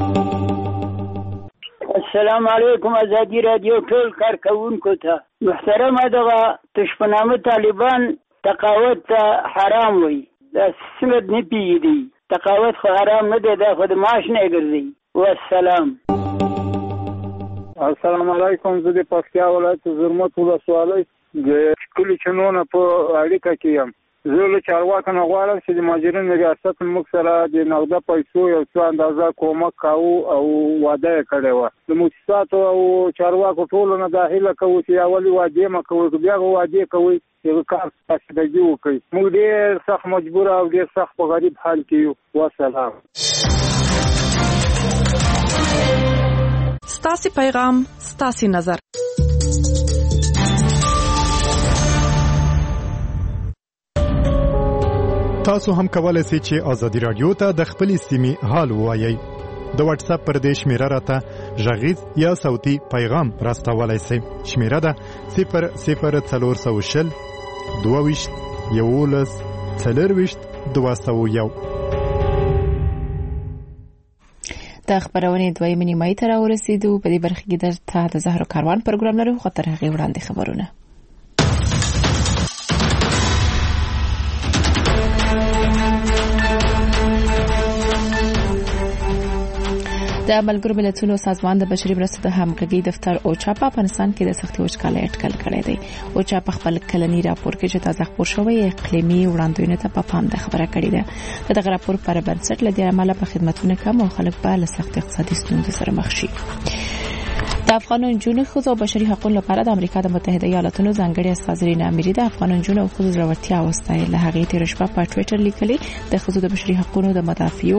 [SPEAKER 21] السلام علیکم ازادي رادیو ټول کارکوونکو ته. محترمه دغه تشپنامه طالبان تقاوت ته حرام وي، دا سمت نه پیږي، تقاوت خو حرام نه دی، دا خو د معاش نه ګرځي. والسلام. السلام علیکم. زه د پکتیا ولایت زرمت ولسوالۍ د کلي چنونه په اړیکه کې یم. زه له چارواکو نه غواړم چې د مهاجرینو ریاست موږ سره د نغده پیسو یو څه اندازه کومک کوو او وعده یې کړې وه. د مؤسساتو او چارواکو ټولو نه دا هیله کوو چې اولې وعدې مه کوئ، بیا وعدې کوئ چې کار فاسدګي وکړئ. موږ ډېر سخت مجبوره او ډېر سخت په غریب حال کې یو. والسلام.
[SPEAKER 2] ستاسو پیغام ستاسو نظر.
[SPEAKER 6] تاسو هم کولای شئ چې ازادي رادیو ته د خپل سیمې حال ووایي. د واتس اپ پر دې شمیره راته غږیز یا صوتي پیغام راستولای شئ. شمیره ده 00420 22 11 4
[SPEAKER 2] د خبرونې دویمه نیمه ته راورسېدو. په دې برخه کې درته د زهرو کاروان پروګرام لرو، خو تر هغې وړاندې خبرونه. د ملګرو ملتونو سازمان د بشري مرستو د همغږي دفتر اوچا په افغانستان کې د سختي وچکالۍ اټکل کړی دی. اوچا په خپل کلنی راپور کې چې تازه خپور شوی اقلیمي وړاندوینه ته په پام د خبره کړې ده. دغه راپور پر بنسټ لدی عمله په خدماتونه کم او خلک په سخت اقتصادي ستونزو سره مخ شي. د افغان نجونو ښځو او بشري حقوقو لپاره د امریکا د متحده ایالاتونو ځانګړي استازی رینا اميري د افغان نجونو او ښځو ضرورتیا وستایله. هغه تیر شپه په ټوئیټر لیکلي د ښځو د بشري حقوقو د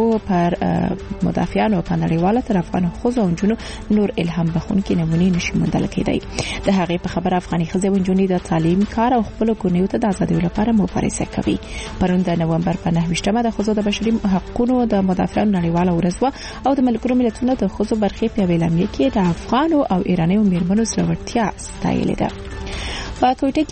[SPEAKER 2] مدافعانو په نړیواله تر افغان ښځو او نجونو نور الهام بخښونکي نمونې نشي موندل کېدای. د هغه په خبره افغاني ښځې او نجونې د تعلیم، کار او خپل کورنیو ته د ازادۍ لپاره مبارزه کوي. پرون د نومبر په 9مه د ښځو د بشري حقوقو د مدافعانو نړیواله ورځ او د ملګرو ملتونو د ښځو برخې په اعلامیه کې د افغان او ایراني میرمنو ضرورتیا ستایلې ده. په کوټه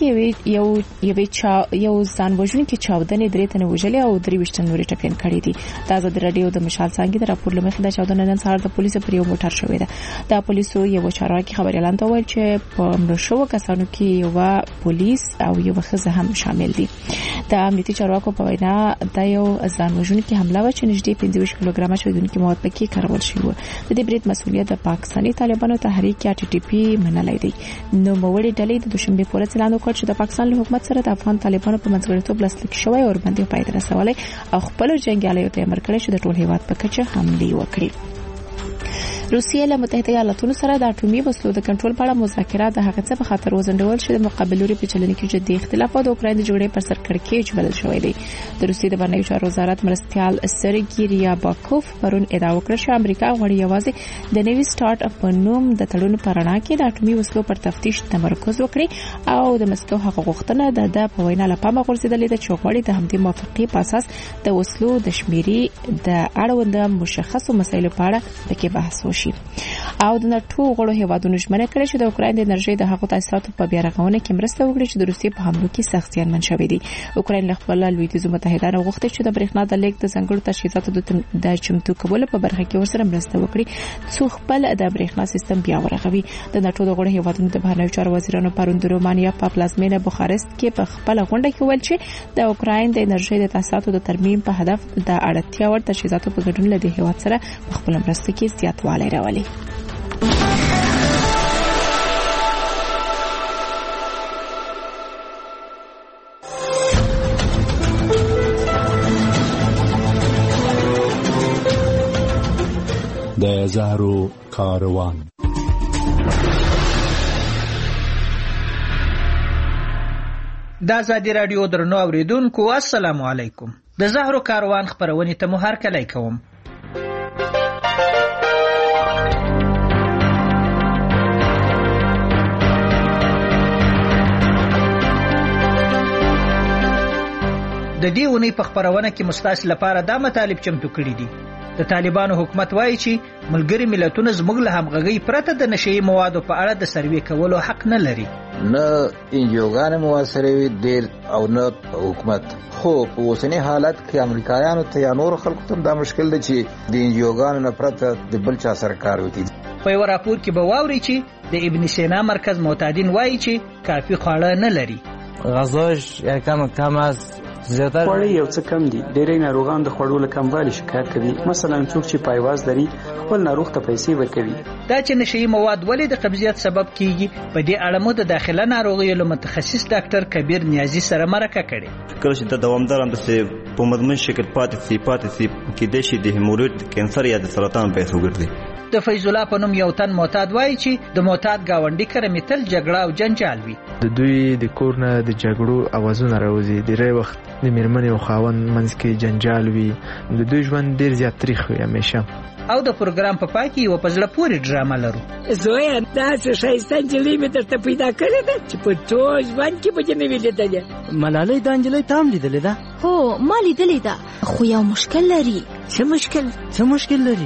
[SPEAKER 2] کې یو ځانوژونکي چاودنې درې تنه وژلې او 23 نورې ټپيان کړې دي. د آزاد رادیو د مشال څنګه د راپور لمخې د چاودنې نن سهار د پولیسو پر یو موټر شوې ده. د پولیسو یو چارواکي خبري اعلان وکړ چې په مړو شو کسانو کې یو پولیس او یو ښځه هم شامل دي. د امنیتي چارواکو په وینا د یو ځانوژونکي حمله و چې نږدې 25 کیلوګرام شویدونکي مواد پکې کارول شوی و. د دې برید مسؤلیت د پاکستاني طالبانو تحریک یا TTP منلای دی. نو موړي ډلې د دوشنبه په ورځ اعلان وکړ چې د پاکستان له حکومت سره د افغان طالبانو په منځګړیتوب لاسلیک شوی او باندې پای ته رسولای او خپل جنگیالیو ته امر کړی چې د ټول هیواد په کچه حمله وکړي. روسیه له متحده ایالاتونو سره د اټومي وسلو د کنټرول په اړه مذاکرات د هغه څه په خاطر وزندول شوه د مقابلوري په چلن کې جدي اختلافات د اوکراین د جوړې پر سر کړکېچ بلل شوی دی. د روسیې د بهرنیو چارو وزارت مرستيال سرګي ریاباکوف پرون ادعا وکړه چې امریکا غواړي یوازې د نوي سٹارټ اپ په نوم د تړون پر اړه کې د اټومي وسلو پر تفتیش تمرکز وکړي او د مسکو حق غوښتنه د په وینا لپاره غورځیدلې د چوغړې د همدې موافقې په اساس د وسلو د شمیري د اړوند مشخصو مسایلو په اړه پکې بحث وشي. او د ناتو غړو هیوادونو ژمنه کړې چې د اوکراین د انرژي د حقوقو تاسیساتو په بیا رغونه کې مرسته وکړي چې د روسیې په حملو کې سخت زیانمن شوي دي. اوکراین له خپل لویدیځو متحدانو غوښتي چې د برېښنا د لیک د ځنګړو تجهیزاتو د چمتو کولو په برخه کې ورسره مرسته وکړي څو خپل د برېښنا سیستم بیا ورغوي. د ناتو د غړو هیوادونو د بهرنیو چارو وزیرانو پرون د رومانیا په پلازمینه بوخارست کې په خپل غونډه کې ویل چې د اوکراین د انرژي د تاسیساتو د ترمیم په هدف د اړتیا ور تجهیزاتو په ګډون له هیواد سره په خپل مرسته کې زیاتوالی راولي.
[SPEAKER 1] د زهرو کاروان.
[SPEAKER 22] د ازادي رادیو درنو اوریدونکو السلام علیکم. د زهرو کاروان خبرونه ته مو هرکلی کوم. د دې ونی په خبرونه کې مستاس لپاره دا مطالب چمتو کړی دي. د طالبانو حکومت وایي چې ملګری ملتونه زموږ له همغږي پرته د نشئی موادو په اړه د سروې کولو حق نه لري.
[SPEAKER 23] نه انجیوګان موثره وي ډیر او نه حکومت. خو په اوسنی حالت کې امریکایانو ته یا نور خلکو ته دا مشکل دی چې د انجیوګانو نه پرته د بل چا سره کار وکړي.
[SPEAKER 22] په یو راپور کې به واوري چې د ابن سینا مرکز معتادین وایي چې کافي خواړه نه لري.
[SPEAKER 24] غذاش یکم کم است
[SPEAKER 7] خواړه یو څه کم دي. ډېری ناروغان د خوړو له کموالي شکایت کوي. مثلا څوک چې پایواز لري خپل ناروغ ته پیسې ورکوي.
[SPEAKER 22] دا چې نشي مواد ولې د قبضیت سبب کیږي، په دې اړه مو د داخله ناروغیو له متخصص ډاکټر کبیر نیازي سره مرکه کړې.
[SPEAKER 8] کله چې د دوامدار اندسه په مضمون شکل پاتې سي کې د شي د هیموروید کانسر یا د سرطان پیسو ګرځي.
[SPEAKER 22] د فیض الله په نوم یو تن معتاد وایي چې د معتاد گاونډي کره میتل جګړه او جنجال وي.
[SPEAKER 10] د دوی د کور نه د جګړو اوازونه راوځي. ډېری وخت د میرمنې او خاوند منځ کې جنجال وي. د دوی ژوند ډېر زیات تریخ وي همیشه.
[SPEAKER 22] او د پروګرام په پای کې یو په زړه پورې ډرامه لرو.
[SPEAKER 24] زویا داسې ښایسته نجلۍ مې درته پیدا کړې ده چې په ټول ژوند کې به دې نه وي لیدلې.
[SPEAKER 25] ملالۍ دا نجلۍ ته هم لیدلې ده؟
[SPEAKER 26] هو ما لیدلې ده، خو یو مشکل لري.
[SPEAKER 25] څه مشکل لري؟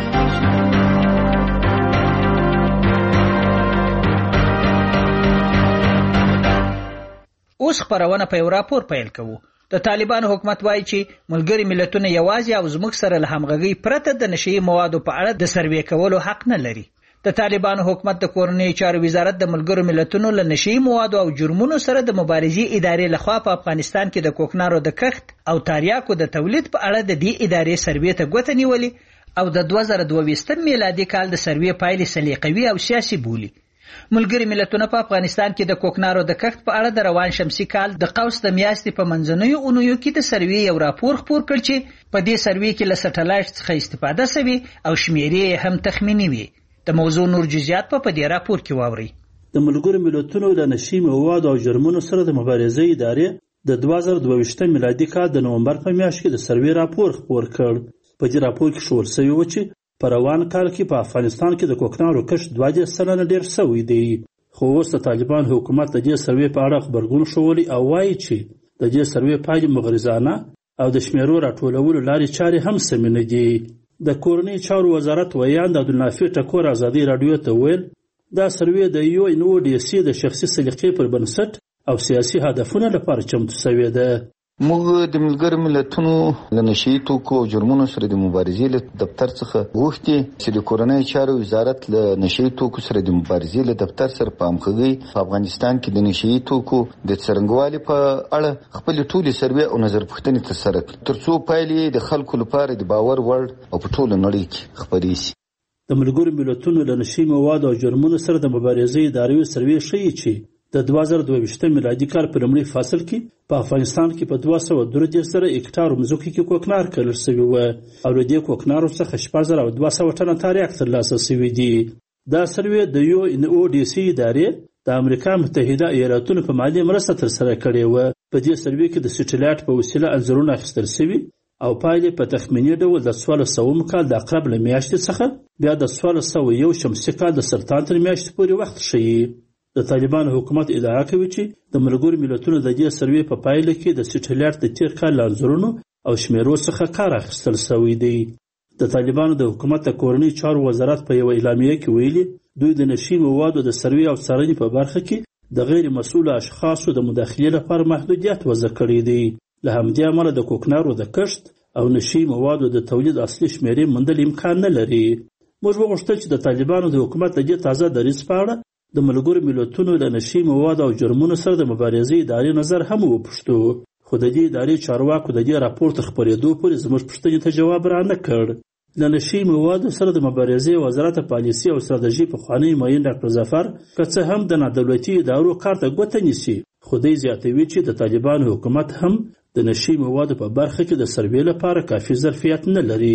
[SPEAKER 22] اوس خبرونه په یو راپور پیل کوو. د طالبانو حکومت وایي چې ملګری ملتونه یوازې او زموږ سره له همغږۍ پرته د نشي موادو په اړه د سروې کولو حق نه لري. د طالبانو حکومت د کورنۍ چارو وزارت د ملګرو ملتونو له نشي موادو او جرمونو سره د مبارزې ادارې لخوا په افغانستان کې د کوکنارو د کښت او تاریاکو د تولید په اړه د دې ادارې سروې ته ګوته نیولې او د 2022 میلادي کال د سروې پایلې سلیقوي او سیاسي بولي. ملګری ملتونه په افغانستان کې د کوکنارو د کښت په اړه د روان شمسي کال د قوس د میاشتې په منځنیو اونیو کې د سروې یو راپور خپور کړ چې په دې سروې کې له سټلایټ څخه استفاده شوې او شمیرې هم تخمینی وي. د موضوع نور جزئیات په دې راپور کې واوري.
[SPEAKER 27] د ملګرو ملتونو د نشي موادو او جرمونو سره د مبارزې ادارې د 2022 میلادي کال د نومبر په میاشت کې د سروې راپور خپور کړ. په دې راپور کې ښوول شوی و چې په روان کال کې په افغانستان کې د کوکنارو کښت 20% ډېر شوی دی. خو اوس د طالبان حکومت د دې سروې په اړه خبرګون ښوولی او وایي چې د دې سروې پایلې مغرضانه او د شمیرو راټولولو لارې چارې هم سمې نه دي. د کورنۍ چارو وزارت ویاند عبدالنافع ټکور ازادي راډیو ته ویل دا سروې د UNODC د شخصي سلیقې پر بنسټ او سیاسي هدفونو لپاره چمتو شوې ده.
[SPEAKER 23] موږ د ملګرو ملتونو له نشي توکو او جرمونو سره د مبارزې له دفتر څخه غوښتي چې د کورنۍ چارو وزارت له نشي توکو سره د مبارزې له دفتر سره په همغږۍ په افغانستان کې د نشي توکو د څرنګوالي په اړه خپل ټولي سروې او نظر پوښتنې ترسره کړي ترڅو پایلې د خلکو لپاره د باور وړ او په ټوله نړۍ کې خپرې شي.
[SPEAKER 27] د ملګرو ملتونو له نشي موادو او جرمونو سره د مبارزې ادارې سروې ښیي چې د 2022 میلادي کال په لومړي فصل کې په افغانستان کې په 233 زره هکټارو مځکو کې کوکنار کرل شوي وو او له دې کوکنارو څخه 6200 ټنه تاریاک ترلاسه شوي دي. دا سروې د UNODC ادارې د امریکا متحده ایالاتونو په مالي مرسته ترسره کړې وه. په دې سروې کې د سټلایټ په وسیله انځورونه اخیستل شوي او پایلې په تخمیني ډول د 1400 کال د عقرب له میاشتې څخه بیا د 1401 شمسي کال د سرطان تر میاشتې پورې وخت ښیي. د طالبانو حکومت ادعا کوي چې د ملګرو ملتونو د دې سروې په پایله کې د سټلایټ د تیر کال له انځورونو او شمیرو څخه کار اخیستل شوی دی. د طالبانو د حکومت د کورنۍ چارو وزارت په یوه اعلامیه کې ویلي دوی د نشي موادو د سروې او څارنې په برخه کې د غیر مسؤلو اشخاصو د مداخلې لپاره محدودیت وضع کړی دی. له همدې امله د کوکنارو د کښت او نشي موادو د تولید اصلي شمیرې موندل امکان نه لري. موږ وغوښتل چې د طالبانو د حکومت د دې تازه دریځ په اړه د ملګرو ملتونو د نشي موادو او جرمونو سره د مبارزې ادارې نظر هم وپوښتو، خو د دې ادارې چارواکو د دې راپور تر خپرېدو پورې زموږ پوښتنې ته جواب رانه کړ. د نشي موادو سره د مبارزې وزارت پالیسي او ستراتیژي پخوانی معین ډاکټر ظفر که څه هم د نادولتي ادارو کار ته ګوته نیسي، خو دی زیاتوي چې د طالبانو حکومت هم د نشي موادو په برخه کې د سروې لپاره کافي ظرفیت نه لري.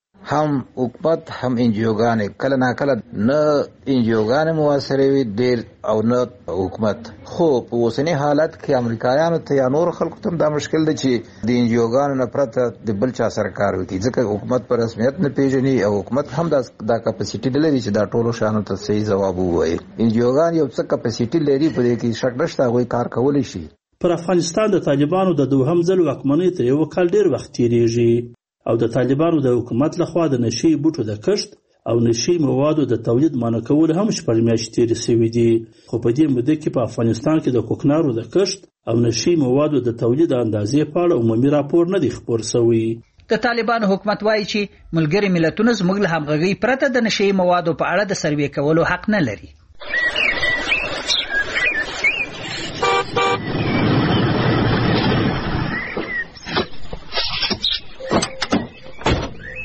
[SPEAKER 23] هم حکومت هم انجیوګانې کله ناکله نه انجیوګانې موثرې وي ډېر او نه حکومت. خو په اوسني حالت کې امریکایانو ته یا نور خلکو ته دا مشکل دی چې د انجیوګانو نه پرته د بل چا سره کار وکړي، ځکه حکومت په رسمیت نه پیژني او حکومت هم دا کپاسیټي نه لري چې دا ټولو شیانو ته صحیح ځواب ووایي. انجیوګان یو څه کپاسیټي لري، په دې کې شک نشته هغوی کار کولی شي.
[SPEAKER 27] پر افغانستان د طالبانو د دوهم ځل واکمنۍ ته یو کال ډېر وخت تېرېږي او د طالبانو د حکومت لخوا د نشي بوټو د کښت او نشي موادو د تولید منع کول هم شپږ میاشتې تېرې شوي دي. خو په دې موده کې په افغانستان کې د کوکنارو د کښت او نشي موادو د تولید اندازې په اړه عمومي راپور نه دی خپور شوی.
[SPEAKER 22] د طالبانو حکومت وایي چې ملګري ملتونه زموږ له همغږۍ پرته د نشي موادو په اړه د سروې کولو حق نه لري.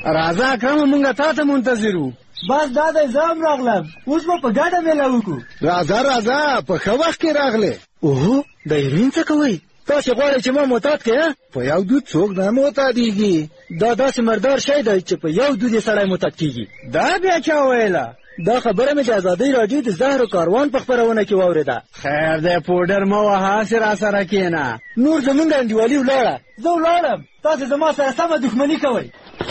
[SPEAKER 24] راځه اکرم مونږه تا ته منتظر وو.
[SPEAKER 25] بس دا د زام راغلم، اوس په ګډه میله وکړو.
[SPEAKER 24] راځه په ښه وخت کې راغله. اوه د ایرین څه کوي؟ تاسو غواړئ چې ما معتاد کړئ؟ په یو دود څوک نه معتادیږي. دا داسې مردار شی دی چې په یو دود یې سړی معتاد کېږي. دا بیا چا ویله؟ دا خبره مې د ازادۍ راډیو د زهرو کاروان په خپرونه کې واورېده. خیر دی پوډر مه وهه، هسې راسره کښېنه. نور زمونږ انډیوالي ولاړه. زه ولاړم، تاسې زما سره سمه دښمني کوئ.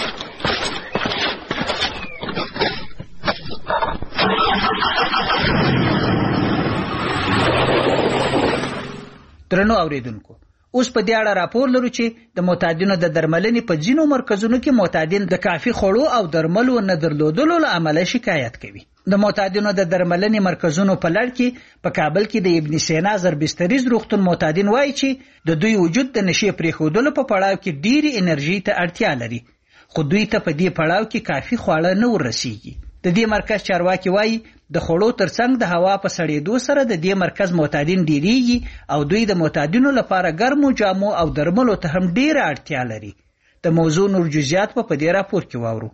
[SPEAKER 22] درنو اوریدونکو، اوس په دې اړه راپور لرو چې د معتادینو د درملنې په ځینو مرکزونو کې معتادین د کافي خوړو او درملو نه درلودلو له امله شکایت کوي. د معتادینو د درملنې مرکزونو په لړ کې په کابل کې د ابن سینا زربستریز روغتون معتادین وایي چې د دوی وجود د نشې پرېښودلو په پړاو کې ډېرې انرژي ته اړتیا لري، خو دوی ته په دې پړاو کې کافي خواړه نه ورسیږي. د دې مرکز چارواکي وایي د خوړو ترڅنګ د هوا په سړېدو سره د دې مرکز معتادین ډېریږي او دوی د معتادینو لپاره ګرمو جامو او درملو ته هم ډېره اړتیا لري. د موضوع نور جزئیات په دې راپور کې واورو.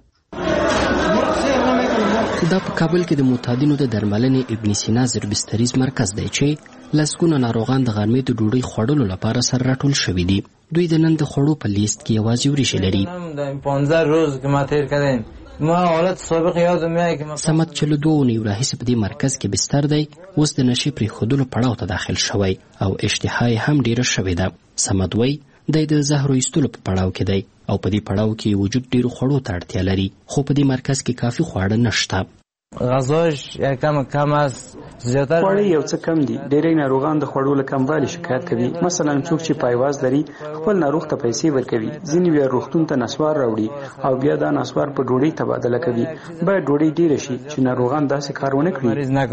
[SPEAKER 3] دا په کابل کې د معتادینو د درملنې ابن سینا زربستریز مرکز دی چې لسګونه ناروغان د غرمې د ډوډۍ خوړلو لپاره سره راټول شوي دي. دوی د نن د خوړو په لیست کې یوازې وریښې لري.
[SPEAKER 9] 15 روز که ما تیر کردین ما حالت سابق یادم میاد که
[SPEAKER 3] سمت چې له 2 اونیو راهیسې په دې مرکز کې بستر دی، اوس د نشې پرېښودلو پړاو ته داخل شوی او اشتها یې هم ډېره شوې ده. سمت وایي دی د زهرو ایستلو په پړاو کې دی او په دې پړاو کې وجود ډېرو خوړو ته اړتیا لري، خو په دې مرکز کې کافي خواړه نشته.
[SPEAKER 9] غذاش کم است، زیاتر
[SPEAKER 7] خواړه یو څه کم دي. ډېری ناروغان د خوړو له کموالي شکایت کوي. مثلا څوک چې پایواز لري خپل ناروغ ته پیسې ورکوي، ځینې بیا روغتون ته نسوار راوړي او بیا دا نسوار په ډوډۍ تبادله کوي. باید ډوډۍ ډېره شي چې ناروغان داسې کار ونه کړي.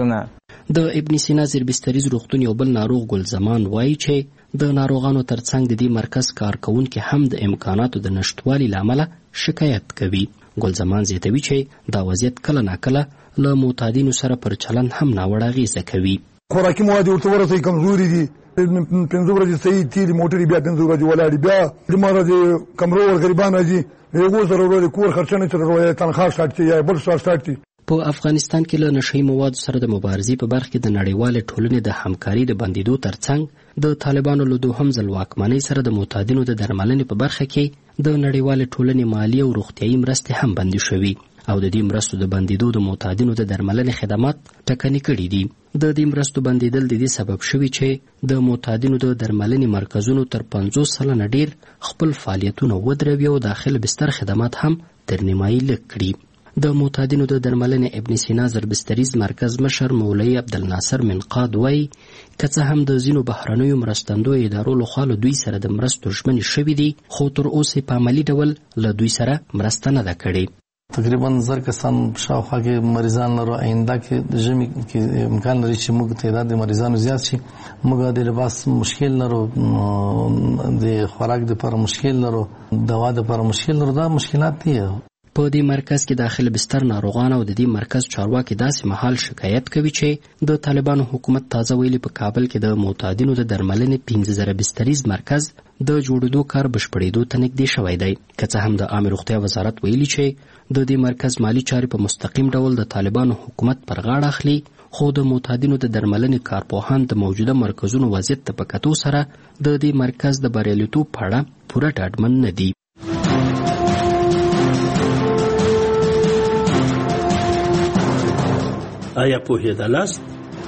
[SPEAKER 3] د ابن سینا زربستریز روغتون یو بل ناروغ ګل زمان وایي چې د ناروغانو ترڅنګ د دې مرکز کارکونکي هم د امکاناتو د نشټوالي له امله شکایت کوي. ګل زمان زیاتوي چې دا وضعیت کله ناکله له معتادینو سره پر چلند هم ناوړه اغېزه کوي.
[SPEAKER 11] خوراکي مواد ورته ورسوي کمزوري دي، 15 ورځې صحیح تېرې موټرې بیا 15 ورځې ولاړې، بیا زما د کمرو غریبان راځي یو سره ورته کور خرچه نه چره تنخواه سټارټ یا بل څه سټارټ.
[SPEAKER 3] په افغانستان کې له نشهیي موادو سره د مبارزې په برخه کې د نړیوالې ټولنې د همکاري د بندیدو ترڅنګ د طالبانو له دوهم ځل واکمنۍ سره د معتادینو د درملنې په برخه کې د نړیوالې ټولنې مالی او روغتیایي مرستې هم بندي شوي او د دې مرستو د بندیدو د معتادینو د درملنې خدمات ټکني کړي دي. د دې مرستو بندیدل د دې سبب شوي چې د معتادینو د درملنې مرکزونو تر 50 سلنه ډیر خپل فعالیتونه ودروي او داخل بستر خدمات هم تر نیمایي لږ کړي. د معتادینو د درملنې ابن سینا زربستریز مرکز مشر مولوي عبدالناصر منقاد وایي که څه هم د ځینو بهرنیو مرستندویو ادارو لخوا له دوی سره د مرستو ژمنې شوي دي، خو تر اوسه په عملي ډول له دوی سره مرسته نه ده کړې.
[SPEAKER 9] تقریبا 1000 کسان شاوخوا کې مریضان لرو. آینده کې د ژمي کې امکان لري چې موږ تعداد د مریضانو زیات شي. موږ د لباس مشکل لرو، د خوراک لپاره مشکل لرو، دوا لپاره مشکل لرو. دا مشکلات دي.
[SPEAKER 3] په دې مرکز کې داخل بستر ناروغان او د دې مرکز چارواکي داسې مهال شکایت کوي چې د طالبانو حکومت تازه ویلي په کابل کې د معتادینو د درملنې 15000 بستریز مرکز د جوړېدو کار بشپړېدو ته نږدې شوی دی. که څه هم د عامه روغتیا وزارت ویلي چې د دې مرکز مالی چارې په مستقیم ډول د طالبانو حکومت پر غاړه اخلي، خو د معتادینو د درملنې کارپوهان د موجوده مرکزونو وضعیت ته په کتو سره د دې مرکز د بریالیتوب په اړه پوره ډاډمن نه دي.
[SPEAKER 27] آیا پوهېدلاست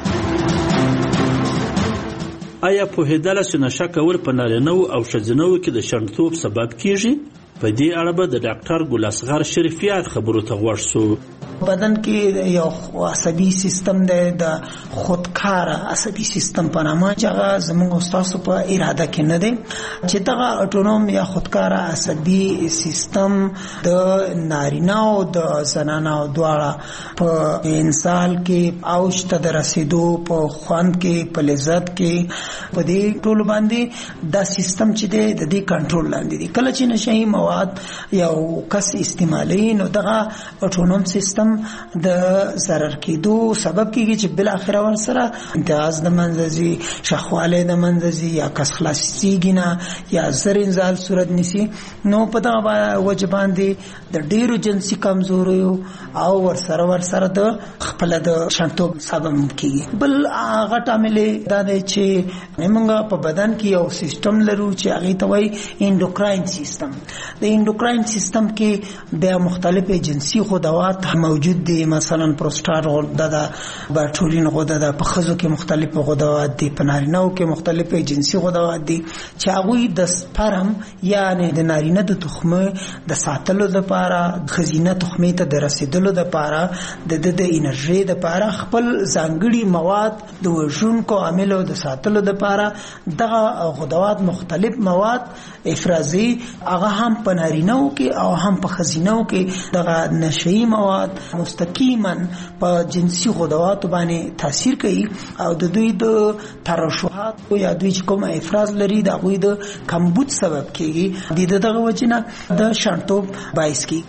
[SPEAKER 27] چې نشه کول په نارینه‌وو او ښځینه‌وو کې د شنډتوب سبب کیږي؟ په دې اړه به د ډاکټر ګل اصغر شریفیار خبرو ته غوږ شو.
[SPEAKER 12] بدن کې یو عصبي سیستم دی، د خودکار عصبي سیستم په نامه چې هغه زموږ استاسو په اراده کې نه دی، چې دغه اټونوم یا خودکار عصبي سیستم د نارینه او د زنانه دواړه په انسان کې اوج ته د رسیدو، په خوند کې، په لذت کې، په دې ټول باندې دا سیستم چې دی د دې کنټرول لاندې دی. کله چې نشهیي مواد مواد یو کس استعمالي نو دغه اټونوم سیستم د ضرر کېدو سبب کیږي چې بل اخر ور سره امتیاز د منځي شخواله د منځي یا کس خلاصيږي نه یا زر انزال صورت نسی نو په دغه وجبان دي د ډیرو جنسي کمزوري او ور سره د خپل د شانتوب سبب کیږي بل هغه عامل دا دی چې موږ په بدن کې یو سیستم لرو چې هغه ته وایي انډوکراین سیستم د انډوکراین سیستم کې د مختلفه جنسي غدوات موجود دي مثلا پروستات غده د باټولین غده د پخزو کې مختلفه غدوات دي په نارینه‌و کې مختلفه جنسي غدوات دي چې هغه د سپرم یعنی د نارینه د تخمه د ساتلو لپاره خزینه تخمه ته د رسیدلو لپاره د انرژي لپاره خپل ځانګړي مواد د وژونکو عاملو د ساتلو لپاره دغه غدوات مختلف مواد افرازي هغه هم په نارینه‌و کې او هم په خزینه‌و کې دغه نشئی مواد مستقیما په جنسي غدوات باندې تاثیر کوي او د دوی د ترشحات یا دوی چې کوم افراز لري د غوی د کمبود سبب کیږي د دغه وجنه د شانتوب باعث کی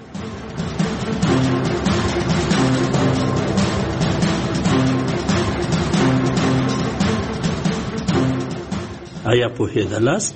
[SPEAKER 27] آیا پوهېدلاست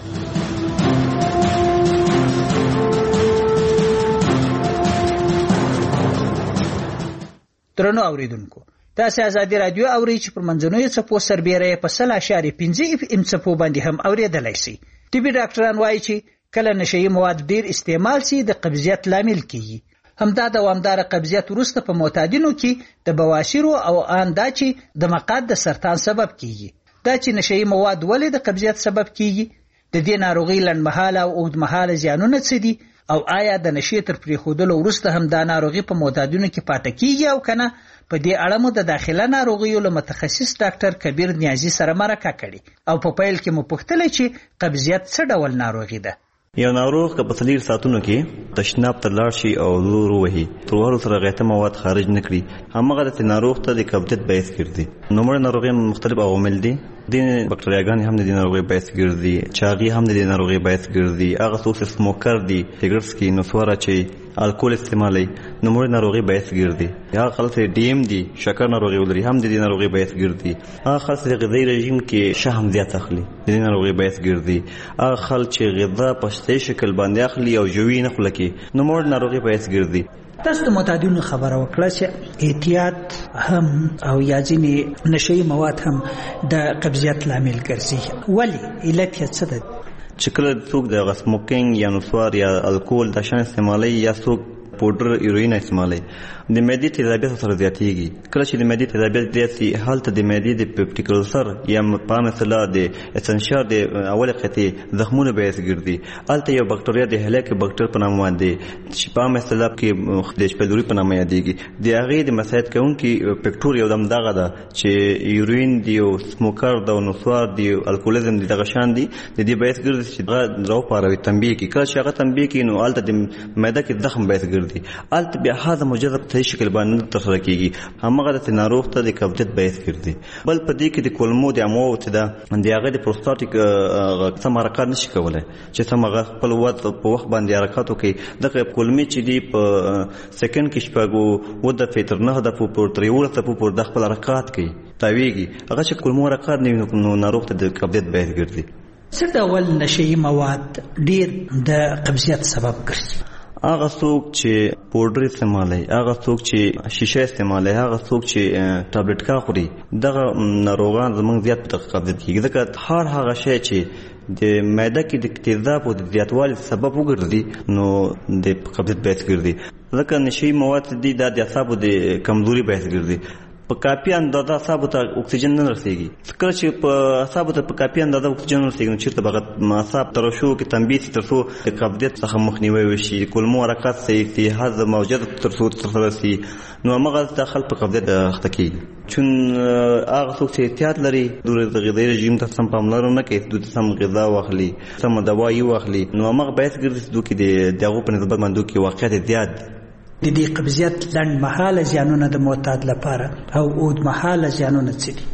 [SPEAKER 22] درنو اوریدونکو تاسو ازادي رادیو اورئ چې پر منځنوي څپو سربېره په 0.5 اف ام څپو باندې هم اوریدلای شي. طبي ډاکټران وایي چې کله نشئی مواد ډیر استعمال شي د قبضیت لامل کیږي. همدا دوامدار قبضیت وروسته په معتادینو کې د بواسیر او ان دا چې د مقعد د سرطان سبب کیږي. دا چې نشئی مواد ولې د قبضیت سبب کیږي، د دې ناروغي لنډمهاله او اوږدمهاله زیانونه څه دي، او آیا د نشې تر پریښودلو وروسته هم دا ناروغي په معتادینو کې پاتې کیږي او کنه. په دې اړه مو د داخله ناروغیو له متخصص ډاکټر کبیر نیازی سره مرکه کړې او په پیل کې مو پوښتنه چې قبضیت څه ډول ناروغي ده.
[SPEAKER 8] یو ناروغ که په 4 ساعتونو کې تشناب ته لاړ شي او زور وهي تر سره غیته مواد خارج نکړي همغه د ناروغ ته د قبضیت باعث ګرځي. نوموړ ناروغي مختلف عوامل دي. د بکټریاګان هم د ناروغي باعث ګرځي، چاغي هم د ناروغي باعث ګرځي، هغه څوک چې سموکر دي سیګریټ څکي نسواره چې الکول استعمالي نوموړ ناروغي باعث ګرځي. هغه خلک چې ډي ام دي شکر ناروغي ولري هم د ناروغي باعث ګرځي. هغه خلک چې غذایی رژیم کې شحم زیات اخلي د ناروغي باعث ګرځي. هغه خلک چې غذا په صحي شکل باندې اخلي او جوړی نه خلک نوموړ ناروغي باعث ګرځي.
[SPEAKER 22] تاسو د معتادینو خبره وکړه چې احتیاط هم او یا ځینې نشئی مواد هم د قبضیت لامل ګرځي. ولی علت یې څه ده؟
[SPEAKER 8] چې کله څوک د سموکینګ یا نسوار یا الکول د شان استعمالي یا څوک پودر ایروین استعمالي د معدې تیزابیت سره زیاتېږي. کله چې د معدې تیزابیت زیات شي هلته د معدې د پیپټیک ألسر یا په مثلا د اسنشار د اول قطعي زخمونه باعث ګرځي. هلته یو بکټریا د هلاک بکټر په نامه باندې چې په مثلا کې د شپلوري په نامه یادېږي د هغې د مساعد کوونکي فیکټور یو دم دغه ده چې یورین دی او سموکر د نسوار دی الکولیزم دی دغه شان دی د دې باعث ګرځي چې دغه راو پاروي تنبیه کوي. کله چې هغه تنبیه کوي نو هلته د معده کې زخم باعث ګرځي. هلته بیا هضم مجرد په شکل باندې ترسره کیږي همغه د ناروغ ته د قبضیت باعث ګرځي. بل په دې کې د کولمو د عمو ته د هغه د پروستاتیک سم حرکات نشي کولای چې سم خپل وخت په وخت باندې حرکات وکړي. دغه کولمې چې دی په سکند کې شپږو و د فیتر نه د په تریول ته په د خپل حرکات کوي تاویږي هغه چې کولمو حرکات نه ناروغ ته د قبضیت باعث ګرځي.
[SPEAKER 22] څه ډول نشئی مواد ډیر د قبضیت سبب ګرځي؟
[SPEAKER 8] هغه څوک چې پودر استعمالي، هغه څوک چې شیشه استعمالي، هغه څوک چې ټابلیټ کا خوري دغه ناروغان زموږ زیات په قبضیت کېږي. ځکه هغه شی چې د معده کې د تیزاب او د زیاتوالي سبب وګرځي نو د قبضیت باعث ګرځي. ځکه نشئی مواد دي د اعصابو د کمزوري باعث ګرځي. په کافي اندازه اعصابو ته اکسیجن نه رسیږي. کله چې په اعصابو ته په کافي اندازه اکسیجن نه رسیږي نو چېرته به اعصاب ترشو کې تنبیه شي تر څو د قبضیت څخه مخنیوی وشي، کولمو حرکات صحیح شي، هضم او جذب تر څو ترسره شي نو همغه داخل په قبضیت اخته کېږي. چون هغه څوک چې احتیاط لري د غذایي رژیم ته سم پاملرنه کوي، د سم غذا واخلي، سم دوايي واخلي نو همغه باعث ګرځي چې د هغو په نسبت باندې کې واقعیت زیات
[SPEAKER 22] د دې قبضیت لنډمهاله زیانونه د معتاد لپاره او اوږدمهاله زیانونه څه دي؟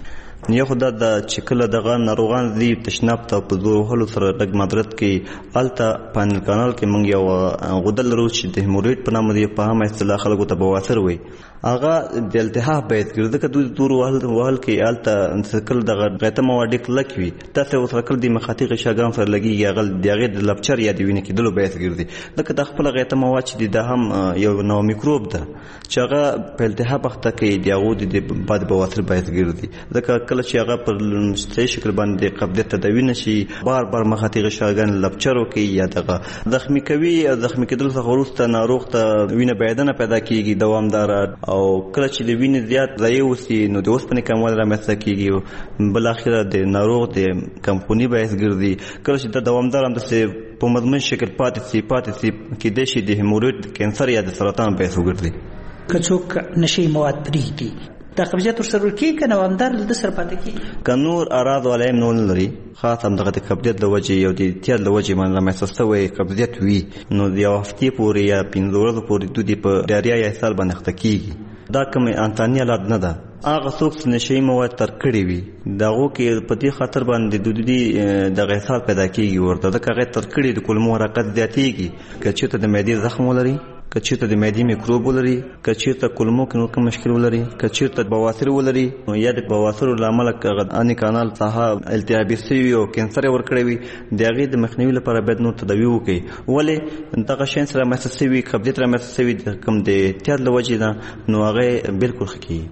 [SPEAKER 8] یو خو دا چې کله دغه ناروغان دي تشناب ته په زور وهلو سره لږ مدرت کې هلته پانل کانال کې موږ یو غده لرو چې د هیموریډ په نامه دی په عامه اصطلاح خلکو ته بواسیر وایي. هغه د التهاب باید ګرځي که دوی دور وهل کې هلته کله دغه غیطه مواد کلک وي داسې ورسره کله د مخاطي غشاګانو سره لګېږي هغه د هغې د لپچر یا د وینې کېدلو باعث ګرځي. ځکه دا خپله غیطه مواد چې دي دا هم یو نوع میکروب ده چې هغه په التهاب اخته کوي د هغو د بد بواسیر باعث ګرځي. ځکه کله چې هغه پر صحیح شکل باندې قبضیت تداوي نه شي بار بار مخاطي غشاګان لپچر وکړي یا دغه زخمي کوي او زخمي کېدلو څخه وروسته ناروغ ته وینه بهېدنه پیدا کېږي دوامداره او کله چې د وینې زیات ضایع وسي نو د اوسپنې کموالی رامنځته کېږي بالاخره د ناروغ د کمخوني باعث ګرځي. کله چې دا دوامدار همداسې په مضمون شکل پاتې سي کېدای شي د هیموریډ کینسر یا د سرطان باعث وګرځي.
[SPEAKER 22] که څوک نشي مواد پرېږدي دا قبضیت ورسره ورکېږي که دوامدار د سره پاتې کېږي
[SPEAKER 8] که نور اعراض او علایم نور لري خاص همدغه د قبضیت له وجې او د اعتیاد له وجې باندې رامنځته شوی قبضیت وي نو د یو هفتې پورې یا 15 ورځو پورې دوی په ډایریا یا اسهال باندې اخته کېږي. دا کوم انساني حالت نه ده. هغه څوک چې نشهیي مواد ترک کړي وي د هغو کې په دې خاطر باندې د دغه اسهال پیدا کېږي ورته ځکه هغې ترک کړي د کولمو حرکت زیاتېږي. که چېرته د معدې زخم ولري که چېرته د معدې میکروب ولري که چېرته کولمو کې نور کوم مشکل ولري که چېرته بواسیر ولري یا د بواسیرو له امله اني کانال ساحه التهابي شوي او کینسر یې ورکړی وي د هغې د مخنیوي لپاره باید نور تداوي وکړي. ولې دغه شیان سره رامنځته شوي قبضیت رامنځته شوي کوم د اعتیاد له وجې نه نو هغې بلکل ښه کېږي.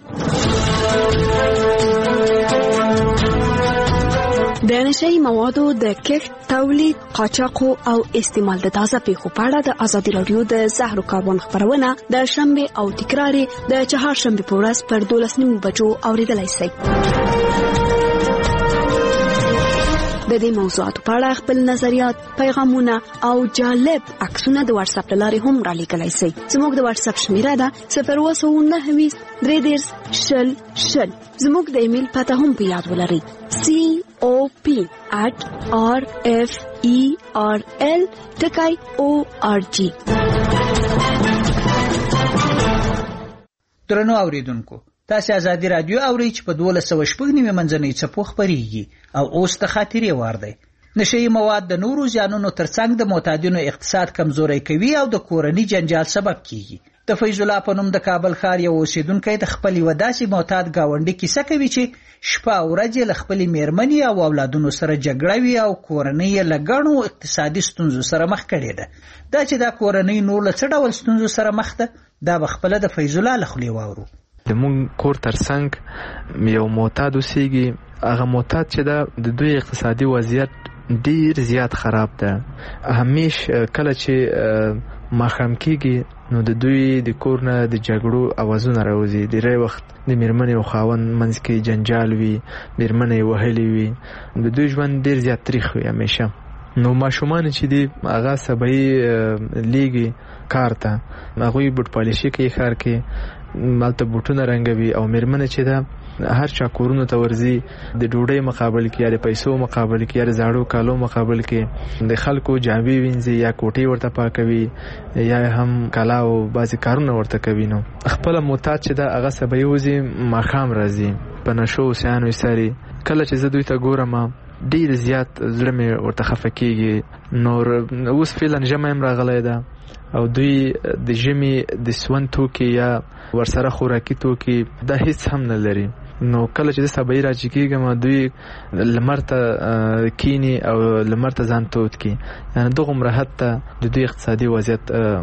[SPEAKER 19] د نشهیي موادو د کښت، تولید، قاچاق او استعمال د تازه پیښو په اړه د ازادي راډیو د زهرو کاروان خبرونه د شنبه او تکرار د چهارشنبه په ورځ پر 12:30 بجو اوریدلای شئ. د دې موضوعاتو په اړه خپل نظریات، پیغامونه او جالب عکسونه د واتس اپ لارې هم را لیږلی شئ. زموږ د واتس اپ شمیره ده 029 330 زموږ د ایمیل پته هم په یاد ولرئ cop@rferl.org.
[SPEAKER 22] درنو اوریدونکو تاسو ازادي رادیو اورئ چې په 12:09 منځنۍ څپو خبريږي او اوس ته خاطرې وار دی. نشهیي مواد د نورو زیانونو ترڅنګ د معتادینو اقتصاد کمزوري کوي او د کورنۍ جنجال سبب کیږي. د فیض الله په نوم د کابل ښار یو اوسیدونکی د خپل یو داسې معتاد گاونډي کیسه کوي چې شپه او ورځ له خپلې میرمنې او اولادونو سره جګړه وي او کورنۍ یې له ګڼو اقتصادي ستونزو سره مخ کړې ده. دا چې دا کورنۍ نور له څه ډول ستونزو سره مخ ده دا به خپله د فیض الله له خولې واورو.
[SPEAKER 10] د مونږ کور ترڅنګ یو معتاد اوسیږي. هغه معتاد چې د دوی اقتصادي وضعیت ډیر زیات خراب ده. همیش کله چې ماښام کېږي نو د دوی د کور نه د جګړو اوازونه راوځي. ډېری وخت د میرمنې او خاوند منځ کې جنجال وي، میرمنې وهلې وي. د دوی ژوند ډیر زیات تریخ وي همیشه. نو ماشومان چې دي هغه سبایي لیږي کار ته، هغوی بوټ پالیشي کوي ښار کې، هلته بوټونه رنګوي او میرمنې چې ده هر چا کورونو ته ورځي د ډوډۍ مقابل کې یا د پیسو مقابل کې یا د زاړو کالو مقابل کې د خلکو جامې وینځي یا کوټې ورته پاکوي یا هم کلا او بعضې کارونه ورته کوي. نو خپله معتاد چې ده هغه سبا یوځي ماښام راځي په نشو سیانو ساري. کله چې زه دوی ته ګورم ډېر زیات زړه مې ورته خفه کېږي. نور اوس فعلا ژمی هم راغلی ده او دوی د ژمي د سون توکي یا ورسره خوراکي توکي دا هیڅ هم نه لري. نو کله چې د سبا راځي کېږم دوی لمر ته کینی او لمر ته ځان تود کی، یعنی دغه حتی د دوی اقتصادي وضعیت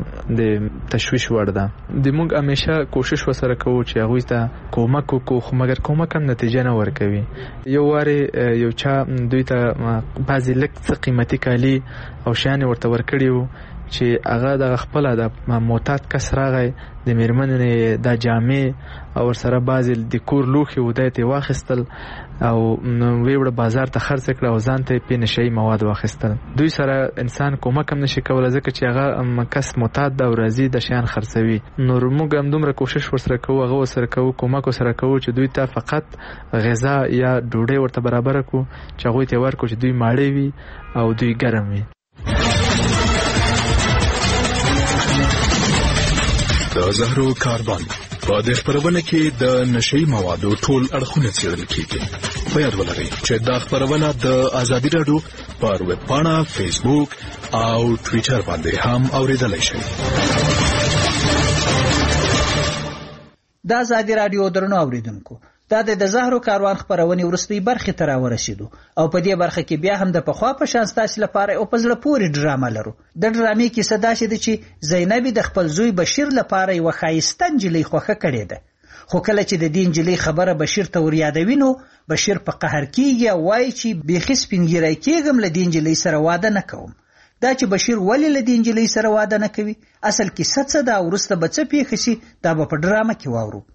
[SPEAKER 10] د تشویش وړ ده. د موږ همیشه کوشش وسره کوو چې هغوی ته کومک وکړو، خو مګر کومک هم نتیجه نه ورکوي. یو وارې یو چا دوی ته بعضې لږ څه قیمتي کالي او شیان ورته ورکړي وو چې هغه د خپل د معتاد کس راغی د میرمنې د جامې او ورسره بعضې د کور لوښي و دی ته واخیستل او ویې وړه بازار ته خرڅ کړه او ځان ته یې پې نشهیي مواد واخیستل. دوی سره انسان کومک هم نشي کولی ځکه چې هغه کس معتاد ده او راځي د شیان خرڅوي. نو موږ هم دومره کوشش ورسره کوو، هغه ورسره کوو، کومک ورسره کوو چې دوی ته فقط غذا یا ډوډۍ ورته برابره کړو چې هغوی ته یې ورکړو چې دوی ماړه وي او دوی ګرم وي.
[SPEAKER 4] د زهرو کاروان په دې خبرونه کې د نشئی موادو ټول اړخونه څېړل کیږي. په یاد ولرئ چې دا خبرونه د ازادي راډیو پر ویب پاڼه، فیسبوک او ټوئیټر باندې هم اوریدلای شئ.
[SPEAKER 22] د ازادي راډیو درنو اوریدونکو، دا د زهرو کاروان خبرونه ورستۍ برخه ته راورسېدو او په دې برخه کې بیا هم د پخوا په شان ستاسو لپاره او په زړه پورې ډرامه لرو. د ډرامې کیسه دا چې زینب د خپل زوی بشیر لپاره یو ښایسته نجلۍ خوښه کړې ده، خو کله چې د دې نجلۍ خبره بشیر ته ور یادوي نو بشیر په قهر کېږي او وایي چې بیخي سپینګیری کېږم له دې نجلۍ سره واده نه کوم. دا چې بشیر ولې له دې نجلۍ سره واده نه کوي، اصل کیسه څه ده او وروسته به څه پیښ شي، دا به په ډرامه کې واورو.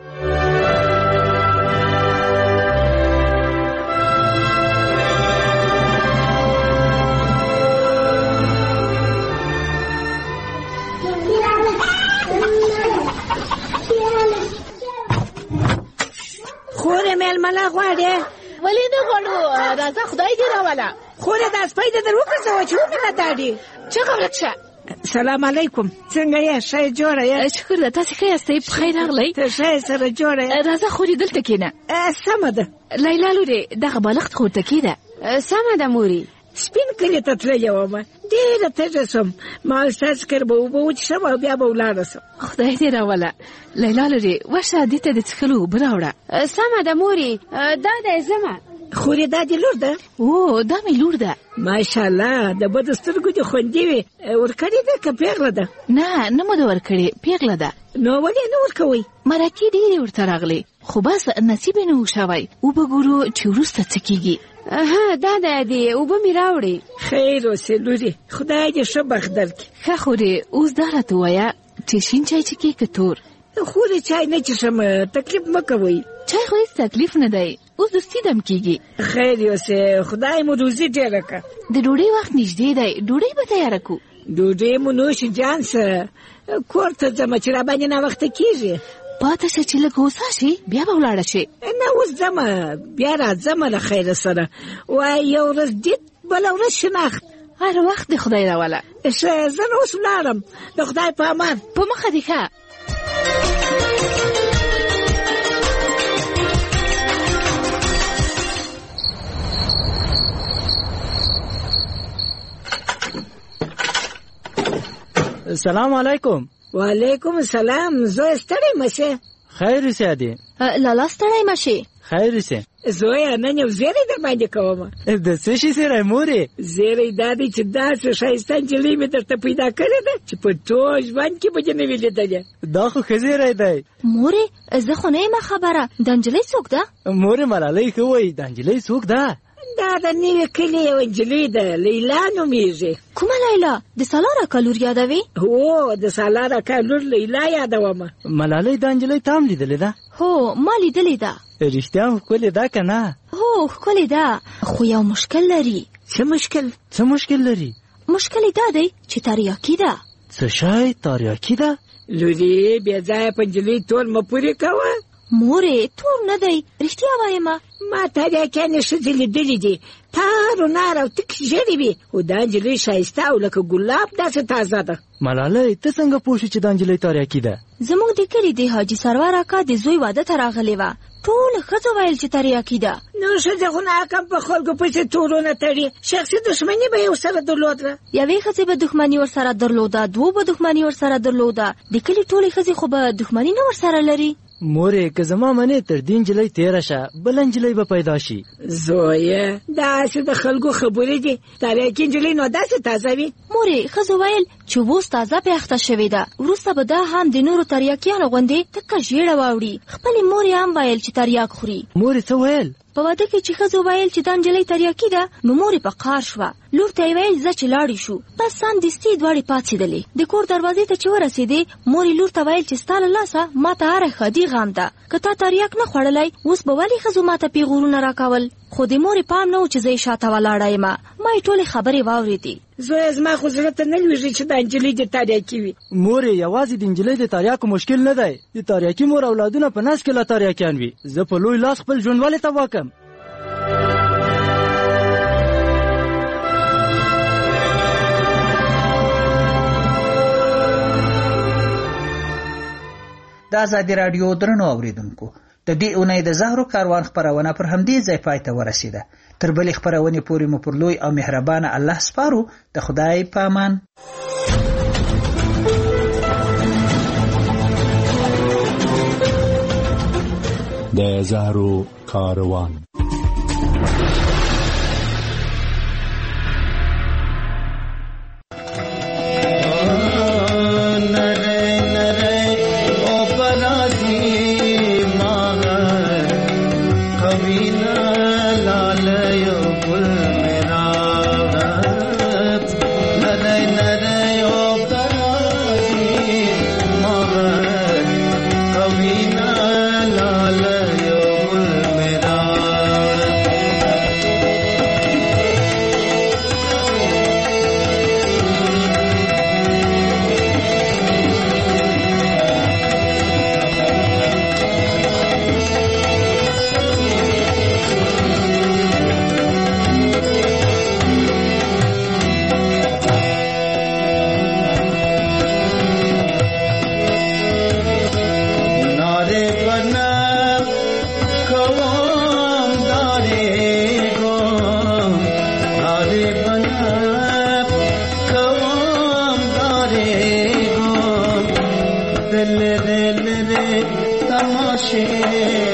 [SPEAKER 5] خورې مېلمنه غواړې؟
[SPEAKER 14] ولې نه غواړو، راځه خدای دې راوله.
[SPEAKER 5] خورې دا سپی دې در وګرځوه چې ومې نه داډي.
[SPEAKER 14] چغه ورک شه.
[SPEAKER 5] سلام علیکم، څنګه یې؟ ښه یې جوړه یې؟
[SPEAKER 14] شکر ده، تاسې ښه یاستئ؟ په خیر راغلی.
[SPEAKER 5] ته ښه یې سره جوړه یې؟
[SPEAKER 14] راځه خورې دلته کښېنه.
[SPEAKER 5] سمه ده.
[SPEAKER 14] لیلا لورې دغه بالښت خو ورته کېده.
[SPEAKER 5] سمه ده مورې. سپین کلي ته تللې ومه، ډېره تږه سوم، ما ستاسې کر به اوبه وڅښم او بیا به ولاړه سم.
[SPEAKER 14] خدای دې راوله. لیلا لورې ورشه دې ته د څښلو اوبه راوړه.
[SPEAKER 5] سمه ده مورې، دا دی ځمه. خورې دا دې لور ده؟
[SPEAKER 14] او دا مې لور ده.
[SPEAKER 5] ماشاءالله، د بدو سترګو دې خوندې وي. ورکړې ده که پیغله ده؟
[SPEAKER 14] نه مو ده ورکړې، پیغله ده.
[SPEAKER 5] نو ولې نه ورکوئ؟
[SPEAKER 14] مرکې ډېرې ورته راغلې، خو بس نصیب یې نه و شوی. اوبه ګورو چې وروسته څه کېږي.
[SPEAKER 5] دا دی اوبه مې راوړې. خیر اوسې لورې، خدای دې ښه بخت درکړي.
[SPEAKER 14] ښه خورې اوس دا راته ووایه چې شین چای څښې که تور؟
[SPEAKER 5] خورې چای نه څښم، تکلیف مه کوئ.
[SPEAKER 14] چای خو هېڅ تکلیف نه دی، اوس دوستي دم کېږي.
[SPEAKER 5] خیر اوسې، خدای مو روزي ډېره کړه.
[SPEAKER 14] د ډوډۍ وخت نږدې دی، ډوډۍ به تیاره کړو.
[SPEAKER 5] ډوډۍ مو نوش جان سه، کور ته ځمه چې راباندې ناوخته کېږي.
[SPEAKER 14] پاته شه چې لږ هوسا شي بیا به ولاړه شي.
[SPEAKER 5] نه اوس ځمه، بیا راځمه له خیره سره. وایي یو ورځ دید، بله ورځ شناخت.
[SPEAKER 14] هر وخت د خدای راوله.
[SPEAKER 5] ښه زه نو اوس ولاړم، د خدای په امان.
[SPEAKER 14] په مخه دې ښه.
[SPEAKER 15] سلام علیکم.
[SPEAKER 5] وعلیکم السلام. زوی ستړی مشه؟
[SPEAKER 15] خیر اوسې ادې.
[SPEAKER 14] لالا ستړی مشې؟
[SPEAKER 15] خیر اوسې.
[SPEAKER 5] زویه نن یو زیری در باندې کومه.
[SPEAKER 15] د څه شي زیری مورې؟
[SPEAKER 5] زیری دا دی چې داسې ښایسته نجلۍ مې درته پیدا کړې ده چې په ټول ژوند کې به دې نه وي لیدلې.
[SPEAKER 15] دا خو ښه زیری دی.
[SPEAKER 14] مورې زه خو نه یم خبره، دا نجلۍ څوک ده؟
[SPEAKER 15] مورې ملالۍ ښه وایي، دا نجلۍ څوک ده؟
[SPEAKER 5] دا د نوي کلي یوه نجلۍ ده، لیلا نومېږي.
[SPEAKER 14] کومه لیلا؟ د سالار اکا لور یادوې؟
[SPEAKER 5] هو د سالار اکا لور لیلا یادومه.
[SPEAKER 15] ملالۍ دا نجلۍ تا هم لیدلې ده؟
[SPEAKER 14] هو ما لیدلې ده.
[SPEAKER 15] رښتیا هم ښکلې ده که نه؟
[SPEAKER 14] هو ښکلې ده، خو یو مشکل لري.
[SPEAKER 5] څه مشکل؟
[SPEAKER 15] څه مشکل لري؟
[SPEAKER 14] مشکل یې دا دی چې تریاکي ده.
[SPEAKER 15] څه شی تریاکي ده؟
[SPEAKER 5] لورې بې ځایه په نجلۍ تول مه پورې کوه.
[SPEAKER 14] مورې تور نه دی، رښتیا وایم.
[SPEAKER 5] ما تریاکیانې ښځې لیدلې دي، تار و نار او تک ژېړې وي، خو دا نجلۍ ښایسته او لکه ګلاب داسې تازه ده.
[SPEAKER 15] ملالۍ ته څنګه پوه شې چې دا نجلۍ تریاکي ده؟
[SPEAKER 14] زموږ د کلي د حاجي سرور اکا د زوی واده ته راغلې وه، ټولو ښځو ویل چې تریاکي ده.
[SPEAKER 5] نو ښځې خو ناکام په خلکو پسې تورونه تړي، شخصي دښمني به یې ورسره درلوده.
[SPEAKER 14] یوې ښځې به دښمني ورسره درلوده، دوو به دښمني ورسره درلوده، د کلي ټولې ښځې خو به دښمني نه ورسره لري.
[SPEAKER 15] مورې که زما منې تر دې نجلۍ تېره شه، بله نجلۍ به پیدا شي.
[SPEAKER 5] زویه داسې د خلکو خبرې دي، تریاکي نجلۍ نو داسې تازه وي.
[SPEAKER 14] مورې ښځو ویل چې اوس تازه پیاخته شوې ده، وروسته به دا هم د نورو تریاکیانو غوندې تکه ژېړه واوړي. خپلې مورې هم ویل چې تریاک خوري.
[SPEAKER 15] مورې څه ویل؟
[SPEAKER 14] په واده کې چې ښځو ویل چې دا نجلۍ تریاکي ده، نو مورې په قهر شوه. لور ته یې ویل ځه چې لاړې شو. بس سمدستي دواړې پاڅېدلې. د کور دروازې ته چې ورسېدې، مورې لور ته ویل چې ستا له لاسه ما ته هره ښادي غم ده، که تا تریاک نه خوړلی اوس به ولې ښځو ما ته پیغورونه راکول. خو د مورې پام نه و چې زه یې شاته ولاړه یم. ما یې ټولې خبرې واورېدې.
[SPEAKER 5] زویه زما خو زړه ته نه لوېږي چې دا نجلۍ د تریاکي وي.
[SPEAKER 15] مورې یوازې د نجلۍ د تریاکو مشکل نه دی، د تریاکي مور اولادونه په نس کې لا تریاکیان وي. زه په لوی لاس خپل ژوند ولې تباه کړم؟
[SPEAKER 22] د د ازادي راډیو درنو اوریدونکو د دې اونۍ د زهرو کاروان خپرونه پر همدې ځای پای ته ورسیده. تر بلې خپرونې پورې مو پر لوی او مهربانه الله سپارو. د خدای په امان.
[SPEAKER 1] د زهرو کاروان.
[SPEAKER 6] तमाशे